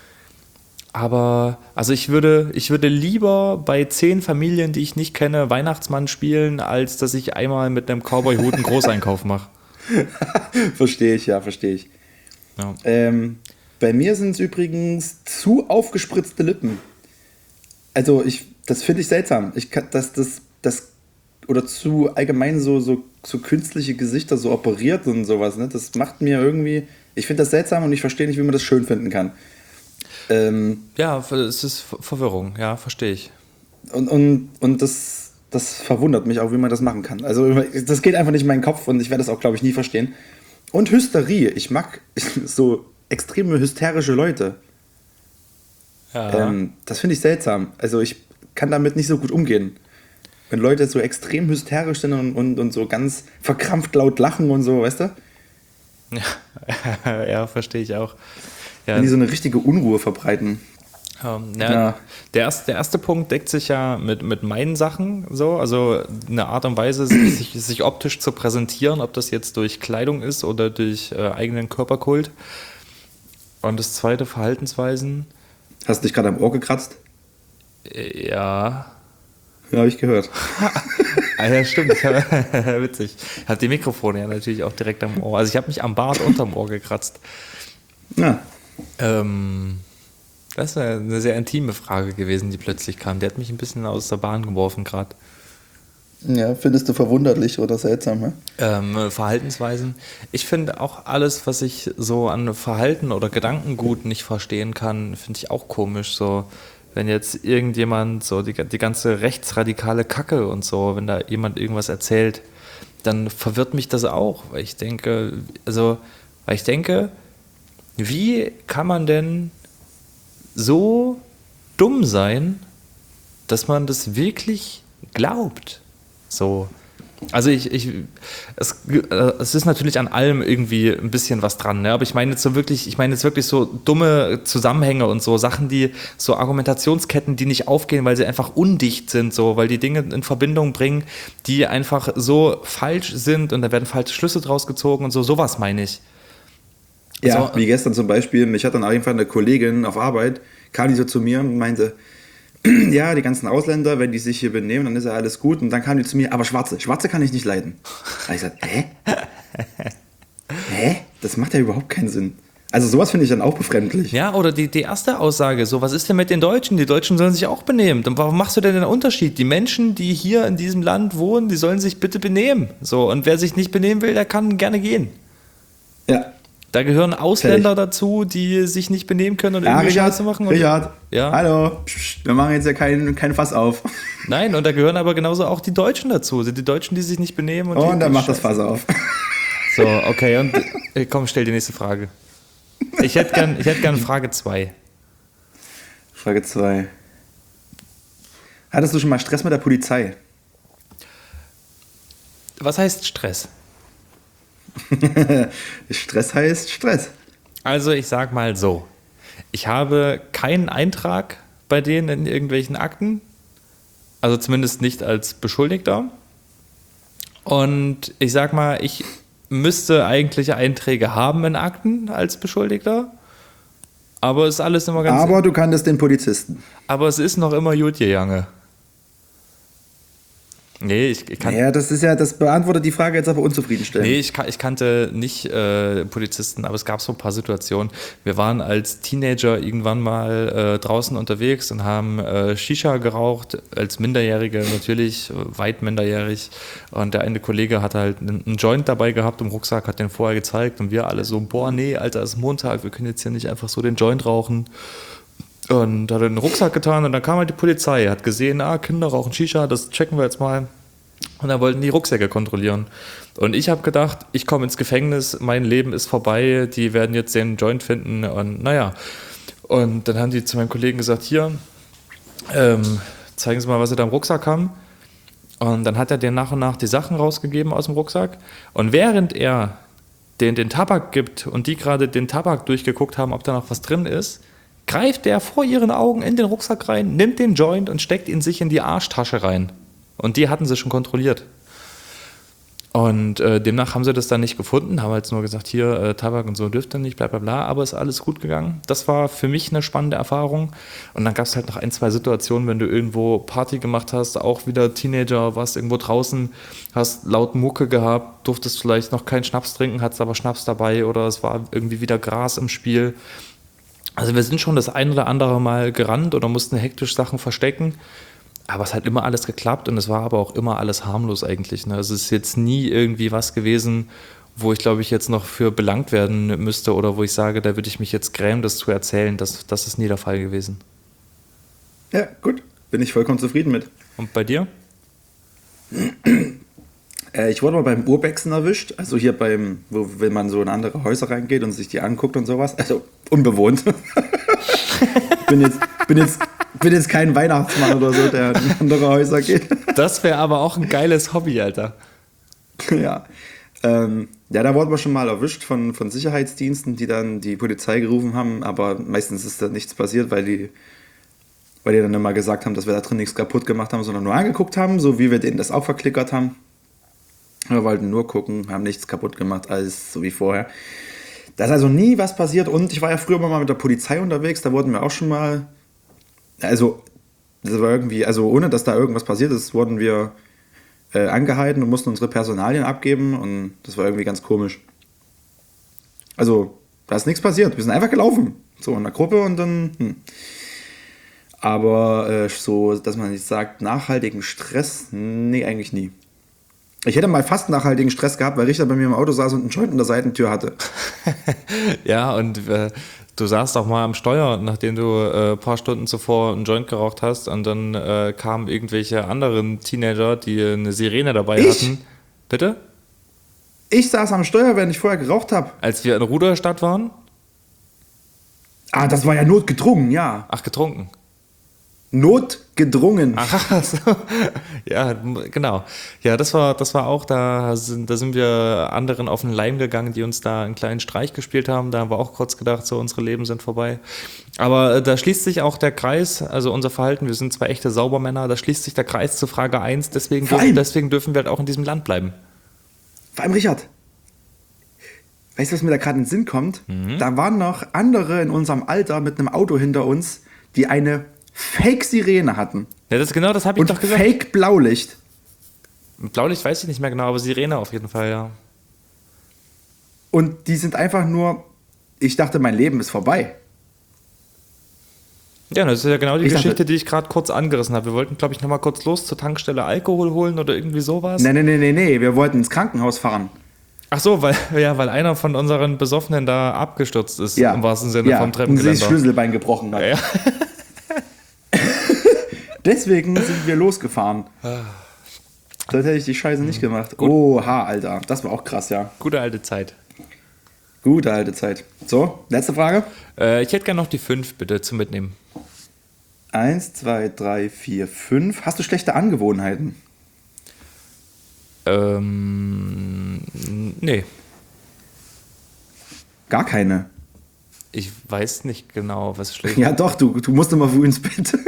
Aber, also ich würde, ich würde lieber bei zehn Familien, die ich nicht kenne, Weihnachtsmann spielen, als dass ich einmal mit einem Cowboy-Hut einen Großeinkauf mache. Verstehe ich, ja, verstehe ich. Ja. Ähm, bei mir sind es übrigens zu aufgespritzte Lippen. Also ich, das finde ich seltsam. Ich kann, dass das, das oder zu allgemein so, so, so künstliche Gesichter so operiert und sowas. Ne? Das macht mir irgendwie, ich finde das seltsam und ich verstehe nicht, wie man das schön finden kann. Ähm, Ja, es ist Ver- Verwirrung, ja, verstehe ich. und und, und das, das verwundert mich auch, wie man das machen kann. Also das geht einfach nicht in meinen Kopf und ich werde das auch, glaube ich, nie verstehen. Und Hysterie. Ich mag so extreme hysterische Leute. Ja. Ähm, das finde ich seltsam. Also ich kann damit nicht so gut umgehen. Wenn Leute so extrem hysterisch sind und, und, und so ganz verkrampft laut lachen und so, weißt du? Ja, ja, verstehe ich auch. Ja, Wenn die so eine richtige Unruhe verbreiten. ähm, ja, Ja. Der, erste, der erste Punkt deckt sich ja mit, mit meinen Sachen so, also eine Art und Weise, sich, sich optisch zu präsentieren, ob das jetzt durch Kleidung ist oder durch äh, eigenen Körperkult. Und das zweite, Verhaltensweisen. Hast du dich gerade am Ohr gekratzt? Äh, Ja, Ja, habe ich gehört. ah, ja, stimmt. Witzig. Ich habe die Mikrofone ja natürlich auch direkt am Ohr. Also ich habe mich am Bart unterm Ohr gekratzt. Ja. Ähm, das ist eine, eine sehr intime Frage gewesen, die plötzlich kam. Die hat mich ein bisschen aus der Bahn geworfen gerade. Ja, findest du verwunderlich oder seltsam, ne? Ähm, Verhaltensweisen. Ich finde auch alles, was ich so an Verhalten oder Gedankengut nicht verstehen kann, finde ich auch komisch. So, wenn jetzt irgendjemand so die, die ganze rechtsradikale Kacke und so, wenn da jemand irgendwas erzählt, dann verwirrt mich das auch, weil ich denke, also, weil ich denke, wie kann man denn so dumm sein, dass man das wirklich glaubt? So. Also ich, ich es, äh, es ist natürlich an allem irgendwie ein bisschen was dran, ne? Aber ich meine jetzt so wirklich, ich meine jetzt wirklich so dumme Zusammenhänge und so Sachen, die so Argumentationsketten, die nicht aufgehen, weil sie einfach undicht sind, so, weil die Dinge in Verbindung bringen, die einfach so falsch sind und da werden falsche Schlüsse draus gezogen und so, sowas meine ich. Ja, So, wie gestern zum Beispiel, mich hat dann auf jeden Fall eine Kollegin auf Arbeit, kam die so zu mir und meinte, ja, die ganzen Ausländer, wenn die sich hier benehmen, dann ist ja alles gut. Und dann kam die zu mir, aber Schwarze, Schwarze kann ich nicht leiden. Da habe ich gesagt, hä? Hä? Das macht ja überhaupt keinen Sinn. Also sowas finde ich dann auch befremdlich. Ja, oder die, die erste Aussage, so, was ist denn mit den Deutschen? Die Deutschen sollen sich auch benehmen. Dann warum machst du denn den Unterschied? Die Menschen, die hier in diesem Land wohnen, die sollen sich bitte benehmen. So, und wer sich nicht benehmen will, der kann gerne gehen. Ja. Da gehören Ausländer dazu, die sich nicht benehmen können und Ja, irgendwie Richard, Scheiße machen. Und, Richard, Ja. hallo, Psst, wir machen jetzt ja keinen kein Fass auf. Nein, und da gehören aber genauso auch die Deutschen dazu. Die Deutschen, die sich nicht benehmen. Und, Und die, dann die macht das Scheiße- Fass auf. So, okay, und äh, komm, stell die nächste Frage. Ich hätte gern, ich hätte gern Frage zwei. Frage zwei. Hattest du schon mal Stress mit der Polizei? Was heißt Stress? Stress heißt Stress. Also ich sag mal so, ich habe keinen Eintrag bei denen in irgendwelchen Akten, also zumindest nicht als Beschuldigter. Und ich sag mal, ich müsste eigentlich Einträge haben in Akten als Beschuldigter, aber es ist alles immer ganz... Aber du kanntest den Polizisten. aber es ist noch immer gut gegangen. Nee, ich, ich kann... Ja, das ist ja, das beantwortet die Frage jetzt aber unzufriedenstellend. Nee, ich, kan- ich kannte nicht äh, Polizisten, aber es gab so ein paar Situationen. Wir waren als Teenager irgendwann mal äh, draußen unterwegs und haben äh, Shisha geraucht, als Minderjährige natürlich, äh, weit minderjährig. Und der eine Kollege hat halt einen, einen Joint dabei gehabt im Rucksack, hat den vorher gezeigt und wir alle so, boah, nee, Alter, es ist Montag, wir können jetzt hier nicht einfach so den Joint rauchen. Und hat den Rucksack getan und dann kam halt die Polizei, hat gesehen, ah, Kinder rauchen Shisha, das checken wir jetzt mal. Und dann wollten die Rucksäcke kontrollieren. Und ich habe gedacht, ich komme ins Gefängnis, mein Leben ist vorbei, die werden jetzt den Joint finden und naja. Und dann haben die zu meinem Kollegen gesagt, hier, ähm, zeigen Sie mal, was Sie da im Rucksack haben. Und dann hat er dir nach und nach die Sachen rausgegeben aus dem Rucksack. Und während er den, den Tabak gibt und die gerade den Tabak durchgeguckt haben, ob da noch was drin ist, greift der vor ihren Augen in den Rucksack rein, nimmt den Joint und steckt ihn sich in die Arschtasche rein. Und die hatten sie schon kontrolliert. Und äh, demnach haben sie das dann nicht gefunden, haben jetzt nur gesagt, hier, äh, Tabak und so dürfte nicht, bla bla bla, aber ist alles gut gegangen. Das war für mich eine spannende Erfahrung. Und dann gab es halt noch ein, zwei Situationen, wenn du irgendwo Party gemacht hast, auch wieder Teenager, warst irgendwo draußen, hast laut Mucke gehabt, durftest vielleicht noch keinen Schnaps trinken, hattest aber Schnaps dabei oder es war irgendwie wieder Gras im Spiel. Also wir sind schon das ein oder andere Mal gerannt oder mussten hektisch Sachen verstecken. Aber es hat immer alles geklappt und es war aber auch immer alles harmlos eigentlich. Ne? Also es ist jetzt nie irgendwie was gewesen, wo ich glaube ich jetzt noch für belangt werden müsste oder wo ich sage, da würde ich mich jetzt grämen, das zu erzählen. Das, das ist nie der Fall gewesen. Ja, gut. Bin ich vollkommen zufrieden mit. Und bei dir? Äh, ich wurde mal beim Urbexen erwischt, also hier beim, wo, wenn man so in andere Häuser reingeht und sich die anguckt und sowas, also unbewohnt. bin, jetzt, bin, jetzt, bin jetzt kein Weihnachtsmann oder so, der in andere Häuser geht. Das wäre aber auch ein geiles Hobby, Alter. Ja. Ähm, ja, da wurden wir schon mal erwischt von, von Sicherheitsdiensten, die dann die Polizei gerufen haben, aber meistens ist da nichts passiert, weil die, weil die dann immer gesagt haben, dass wir da drin nichts kaputt gemacht haben, sondern nur angeguckt haben, so wie wir denen das auch verklickert haben. Wir wollten nur gucken, haben nichts kaputt gemacht, alles so wie vorher. Da ist also nie was passiert und ich war ja früher mal mit der Polizei unterwegs, da wurden wir auch schon mal, also das war irgendwie, also ohne dass da irgendwas passiert ist, wurden wir äh, angehalten und mussten unsere Personalien abgeben und das war irgendwie ganz komisch. Also da ist nichts passiert, wir sind einfach gelaufen, so in der Gruppe und dann, hm. Aber äh, so, dass man jetzt sagt, nachhaltigen Stress, nee, eigentlich nie. Ich hätte mal fast nachhaltigen Stress gehabt, weil Richter bei mir im Auto saß und einen Joint in der Seitentür hatte. Ja, und äh, du saßt auch mal am Steuer, nachdem du ein äh, paar Stunden zuvor einen Joint geraucht hast und dann äh, kamen irgendwelche anderen Teenager, die eine Sirene dabei Ich? hatten. Bitte? Ich saß am Steuer, während ich vorher geraucht habe. Als wir in Rudolstadt waren? Ah, das war ja notgedrungen, ja. Ach, getrunken. Notgedrungen. Ach so. Ja, genau. Ja, das war, das war auch, da sind, da sind wir anderen auf den Leim gegangen, die uns da einen kleinen Streich gespielt haben. Da haben wir auch kurz gedacht, so unsere Leben sind vorbei. Aber äh, da schließt sich auch der Kreis, also unser Verhalten, wir sind zwei echte Saubermänner, da schließt sich der Kreis zu Frage eins, deswegen, Vor dürfen, allem- deswegen dürfen wir halt auch in diesem Land bleiben. Vor allem, Richard, weißt du, was mir da gerade in den Sinn kommt? Da waren noch andere in unserem Alter mit einem Auto hinter uns, die eine Fake-Sirene hatten. Ja, das genau, das habe ich Und doch gesagt. Fake-Blaulicht. Blaulicht weiß ich nicht mehr genau, aber Sirene auf jeden Fall, ja. Und die sind einfach nur, ich dachte, mein Leben ist vorbei. Ja, das ist ja genau die Ich dachte- Geschichte, die ich gerade kurz angerissen habe. Wir wollten, glaube ich, nochmal kurz los zur Tankstelle Alkohol holen oder irgendwie sowas. Nee, nee, nee, nee, nee, wir wollten ins Krankenhaus fahren. Ach so, weil, ja, weil einer von unseren Besoffenen da abgestürzt ist, Ja. im wahrsten Sinne ja. vom Und sich Treppengeländer. das Schlüsselbein gebrochen hat. Ja. Deswegen sind wir losgefahren. Das hätte ich die Scheiße nicht gemacht. Oha, Alter. Das war auch krass, ja. Gute alte Zeit. Gute alte Zeit. So, letzte Frage. Äh, ich hätte gerne noch die fünf, bitte, zum Mitnehmen. Eins, zwei, drei, vier, fünf. Hast du schlechte Angewohnheiten? Ähm, nee, Gar keine. ich weiß nicht genau, was schlecht. Ja, doch, du, du musst immer früh ins Bett.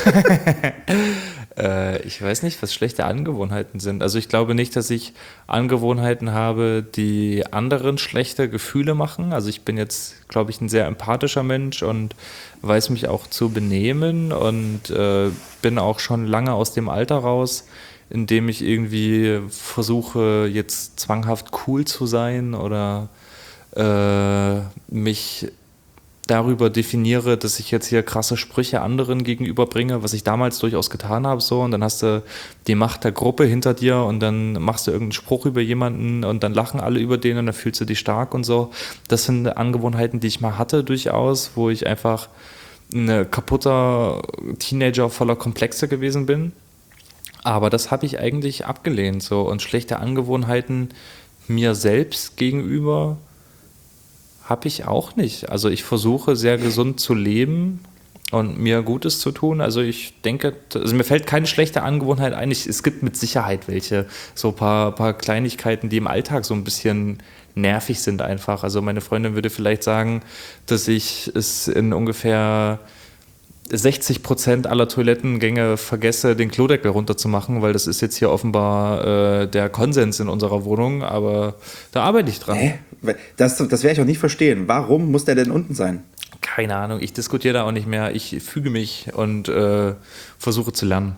Äh, ich weiß nicht, was schlechte Angewohnheiten sind. Also ich glaube nicht, dass ich Angewohnheiten habe, die anderen schlechte Gefühle machen. Also ich bin jetzt, glaube ich, ein sehr empathischer Mensch und weiß mich auch zu benehmen und äh, bin auch schon lange aus dem Alter raus, in dem ich irgendwie versuche, jetzt zwanghaft cool zu sein oder äh, mich darüber definiere, dass ich jetzt hier krasse Sprüche anderen gegenüberbringe, was ich damals durchaus getan habe, so, und dann hast du die Macht der Gruppe hinter dir und dann machst du irgendeinen Spruch über jemanden und dann lachen alle über den und dann fühlst du dich stark und so. Das sind Angewohnheiten, die ich mal hatte durchaus, wo ich einfach ein kaputter Teenager voller Komplexe gewesen bin. Aber das habe ich eigentlich abgelehnt, so, und schlechte Angewohnheiten mir selbst gegenüber habe ich auch nicht. Also ich versuche sehr gesund zu leben und mir Gutes zu tun. Also ich denke, also mir fällt keine schlechte Angewohnheit ein. Ich, es gibt mit Sicherheit welche, so ein paar, paar Kleinigkeiten, die im Alltag so ein bisschen nervig sind einfach. Also meine Freundin würde vielleicht sagen, dass ich es in ungefähr sechzig Prozent aller Toilettengänge vergesse, den Klodeckel runterzumachen, weil das ist jetzt hier offenbar äh, der Konsens in unserer Wohnung, aber da arbeite ich dran. Hä? Das, das werde ich auch nicht verstehen. Warum muss der denn unten sein? Keine Ahnung, ich diskutiere da auch nicht mehr. Ich füge mich und äh, versuche zu lernen.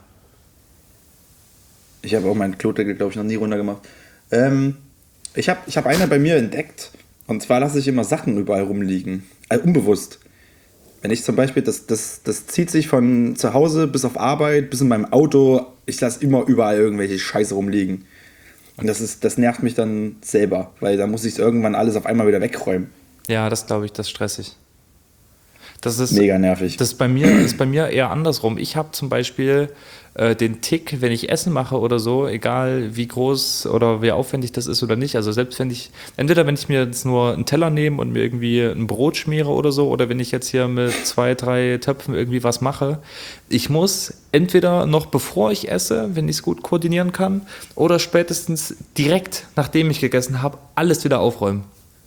Ich habe auch meinen Klodeckel, glaube ich, noch nie runtergemacht. Ähm, ich habe ich hab eine bei mir entdeckt. Und zwar lasse ich immer Sachen überall rumliegen. Also unbewusst. Wenn ich zum Beispiel, das, das, das zieht sich von zu Hause bis auf Arbeit, bis in meinem Auto. Ich lasse immer überall irgendwelche Scheiße rumliegen. Und das, ist, das nervt mich dann selber, weil da muss ich irgendwann alles auf einmal wieder wegräumen. Ja, das glaube ich, das ist stressig. Das ist mega nervig. Das ist bei mir, ist bei mir eher andersrum. Ich habe zum Beispiel äh, den Tick, wenn ich Essen mache oder so, egal wie groß oder wie aufwendig das ist oder nicht. Also selbst wenn ich, entweder wenn ich mir jetzt nur einen Teller nehme und mir irgendwie ein Brot schmiere oder so, oder wenn ich jetzt hier mit zwei, drei Töpfen irgendwie was mache, ich muss entweder noch bevor ich esse, wenn ich es gut koordinieren kann, oder spätestens direkt, nachdem ich gegessen habe, alles wieder aufräumen.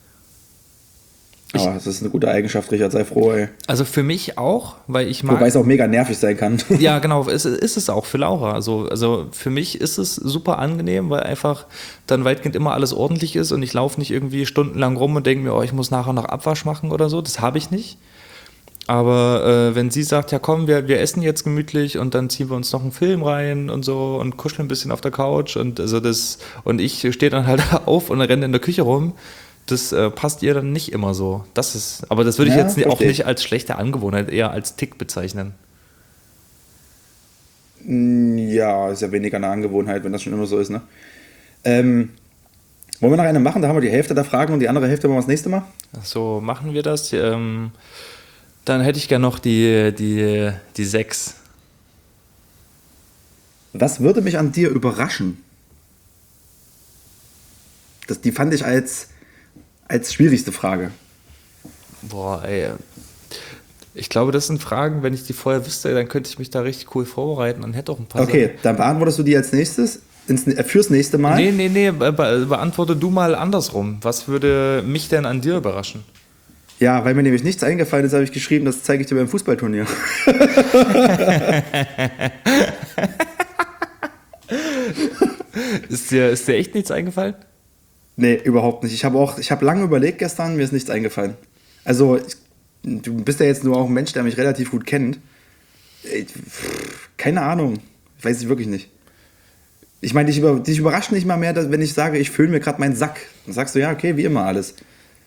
Aber das ist eine gute Eigenschaft, Richard, sei froh, ey. Also für mich auch, weil ich mag... Wobei es auch mega nervig sein kann. Ja, genau, ist, ist es auch für Laura. Also, also für mich ist es super angenehm, weil einfach dann weitgehend immer alles ordentlich ist und ich laufe nicht irgendwie stundenlang rum und denke mir, oh, ich muss nachher noch Abwasch machen oder so. Das habe ich nicht. Aber äh, wenn sie sagt, ja komm, wir, wir essen jetzt gemütlich und dann ziehen wir uns noch einen Film rein und so und kuscheln ein bisschen auf der Couch und, also das, und ich stehe dann halt auf und renne in der Küche rum, das äh, passt ihr dann nicht immer so. Das ist, aber das würde ich Ja, jetzt auch verstehe. nicht als schlechte Angewohnheit, eher als Tick bezeichnen. Ja, ist ja weniger eine Angewohnheit, wenn das schon immer so ist, ne? Ähm, wollen wir noch eine machen? Da haben wir die Hälfte der Fragen und die andere Hälfte machen wir das nächste Mal. So machen wir das. Ähm, dann hätte ich gerne noch die, die, die sechs. Was würde mich an dir überraschen? Das, die fand ich als, als schwierigste Frage. Boah, ey. Ich glaube, das sind Fragen, wenn ich die vorher wüsste, dann könnte ich mich da richtig cool vorbereiten und hätte auch ein paar Okay, dann beantwortest du die als nächstes, ins, äh, fürs nächste Mal. Sachen. Nee, nee, nee, be be beantworte du mal andersrum. Was würde mich denn an dir überraschen? Ja, weil mir nämlich nichts eingefallen ist, habe ich geschrieben, das zeige ich dir beim Fußballturnier. Ist dir, ist dir echt nichts eingefallen? Nee, überhaupt nicht. Ich habe auch, ich habe lange überlegt gestern, mir ist nichts eingefallen. Also, ich, du bist ja jetzt nur auch ein Mensch, der mich relativ gut kennt. Ich, pff, keine Ahnung. Ich weiß es wirklich nicht. Ich meine, dich, über, dich überrascht nicht mal mehr, dass, wenn ich sage, ich fülle mir gerade meinen Sack. Dann sagst du, ja, okay, wie immer alles.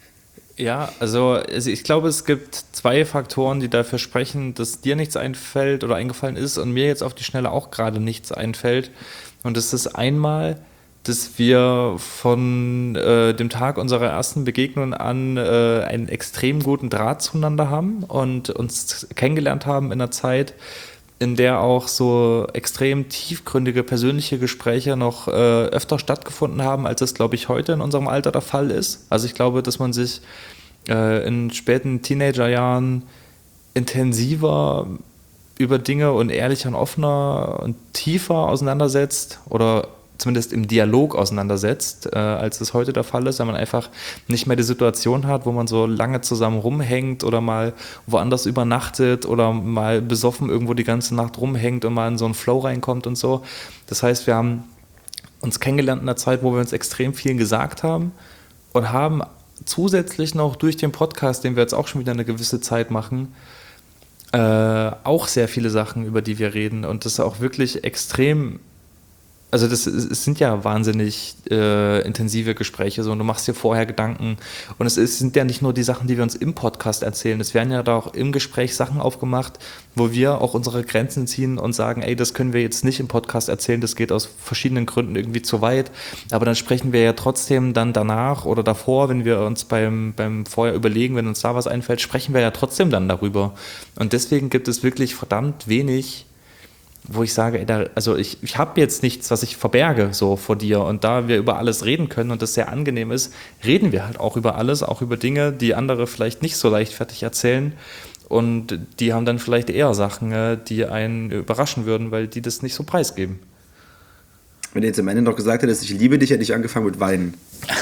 Ja, also, also ich glaube, es gibt zwei Faktoren, die dafür sprechen, dass dir nichts einfällt oder eingefallen ist und mir jetzt auf die Schnelle auch gerade nichts einfällt. Und das ist einmal, dass wir von äh, dem Tag unserer ersten Begegnung an äh, einen extrem guten Draht zueinander haben und uns kennengelernt haben in einer Zeit, in der auch so extrem tiefgründige persönliche Gespräche noch äh, öfter stattgefunden haben, als es, glaube ich, heute in unserem Alter der Fall ist. Also ich glaube, dass man sich äh, in späten Teenagerjahren intensiver über Dinge und ehrlicher und offener und tiefer auseinandersetzt oder zumindest im Dialog auseinandersetzt, äh, als es heute der Fall ist, weil man einfach nicht mehr die Situation hat, wo man so lange zusammen rumhängt oder mal woanders übernachtet oder mal besoffen irgendwo die ganze Nacht rumhängt und mal in so einen Flow reinkommt und so. Das heißt, wir haben uns kennengelernt in einer Zeit, wo wir uns extrem viel gesagt haben und haben zusätzlich noch durch den Podcast, den wir jetzt auch schon wieder eine gewisse Zeit machen, äh, auch sehr viele Sachen, über die wir reden und das ist auch wirklich extrem. Also das es sind ja wahnsinnig äh, intensive Gespräche so und du machst dir vorher Gedanken und es ist, sind ja nicht nur die Sachen, die wir uns im Podcast erzählen, es werden ja da auch im Gespräch Sachen aufgemacht, wo wir auch unsere Grenzen ziehen und sagen, ey, das können wir jetzt nicht im Podcast erzählen, das geht aus verschiedenen Gründen irgendwie zu weit, aber dann sprechen wir ja trotzdem dann danach oder davor, wenn wir uns beim, beim vorher überlegen, wenn uns da was einfällt, sprechen wir ja trotzdem dann darüber und deswegen gibt es wirklich verdammt wenig, wo ich sage, ey, da, also ich, ich habe jetzt nichts, was ich verberge so vor dir und da wir über alles reden können und das sehr angenehm ist, reden wir halt auch über alles, auch über Dinge, die andere vielleicht nicht so leichtfertig erzählen und die haben dann vielleicht eher Sachen, die einen überraschen würden, weil die das nicht so preisgeben. Wenn du jetzt am Ende noch gesagt hättest, ich liebe dich, hätte ich angefangen mit Weinen.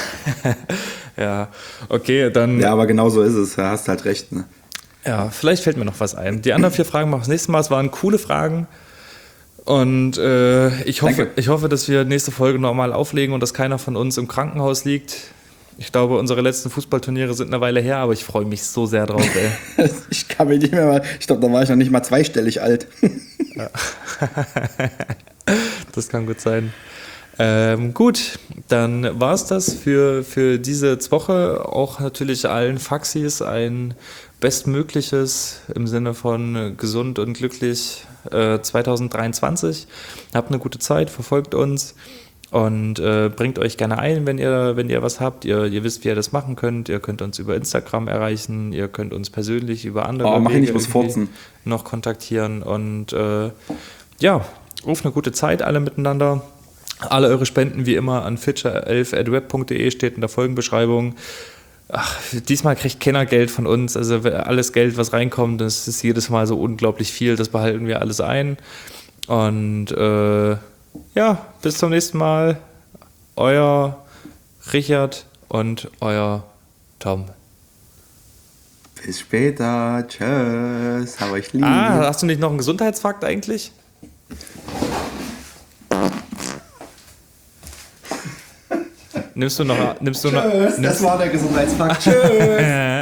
Ja, okay, dann... Ja, aber genau so ist es, da hast halt recht. Ne? Ja, vielleicht fällt mir noch was ein. Die anderen vier Fragen machen wir das nächste Mal, es waren coole Fragen. Und äh, ich, hoffe, ich hoffe, dass wir nächste Folge normal auflegen und dass keiner von uns im Krankenhaus liegt. Ich glaube, unsere letzten Fußballturniere sind eine Weile her, aber ich freue mich so sehr drauf, ey. Ich kann mich nicht mehr mal, ich glaube, da war ich noch nicht mal zweistellig alt. Ja. Das kann gut sein. Ähm, gut, dann war es das für, für diese Woche. Auch natürlich allen Faxis ein bestmögliches im Sinne von gesund und glücklich äh, zwanzig dreiundzwanzig. Habt eine gute Zeit, verfolgt uns. Und äh, bringt euch gerne ein, wenn ihr, wenn ihr was habt. Ihr, ihr wisst, wie ihr das machen könnt. Ihr könnt uns über Instagram erreichen. Ihr könnt uns persönlich über andere Oh, mach ich Wege nicht was irgendwie furzen. noch kontaktieren. Und äh, ja, ruft eine gute Zeit alle miteinander. Alle eure Spenden wie immer an fitscher elf at web punkt de steht in der Folgenbeschreibung. Ach, diesmal kriegt keiner Geld von uns. Also alles Geld, was reinkommt, das ist jedes Mal so unglaublich viel. Das behalten wir alles ein. Und äh, ja, bis zum nächsten Mal. Euer Richard und euer Tom. Bis später. Tschüss. Hab euch lieb. Ah, hast du nicht noch einen Gesundheitsfakt eigentlich? Nimmst du noch... Nimmst du noch Tschüss. nimmst, Das war der Gesundheitsfakt. Tschüss.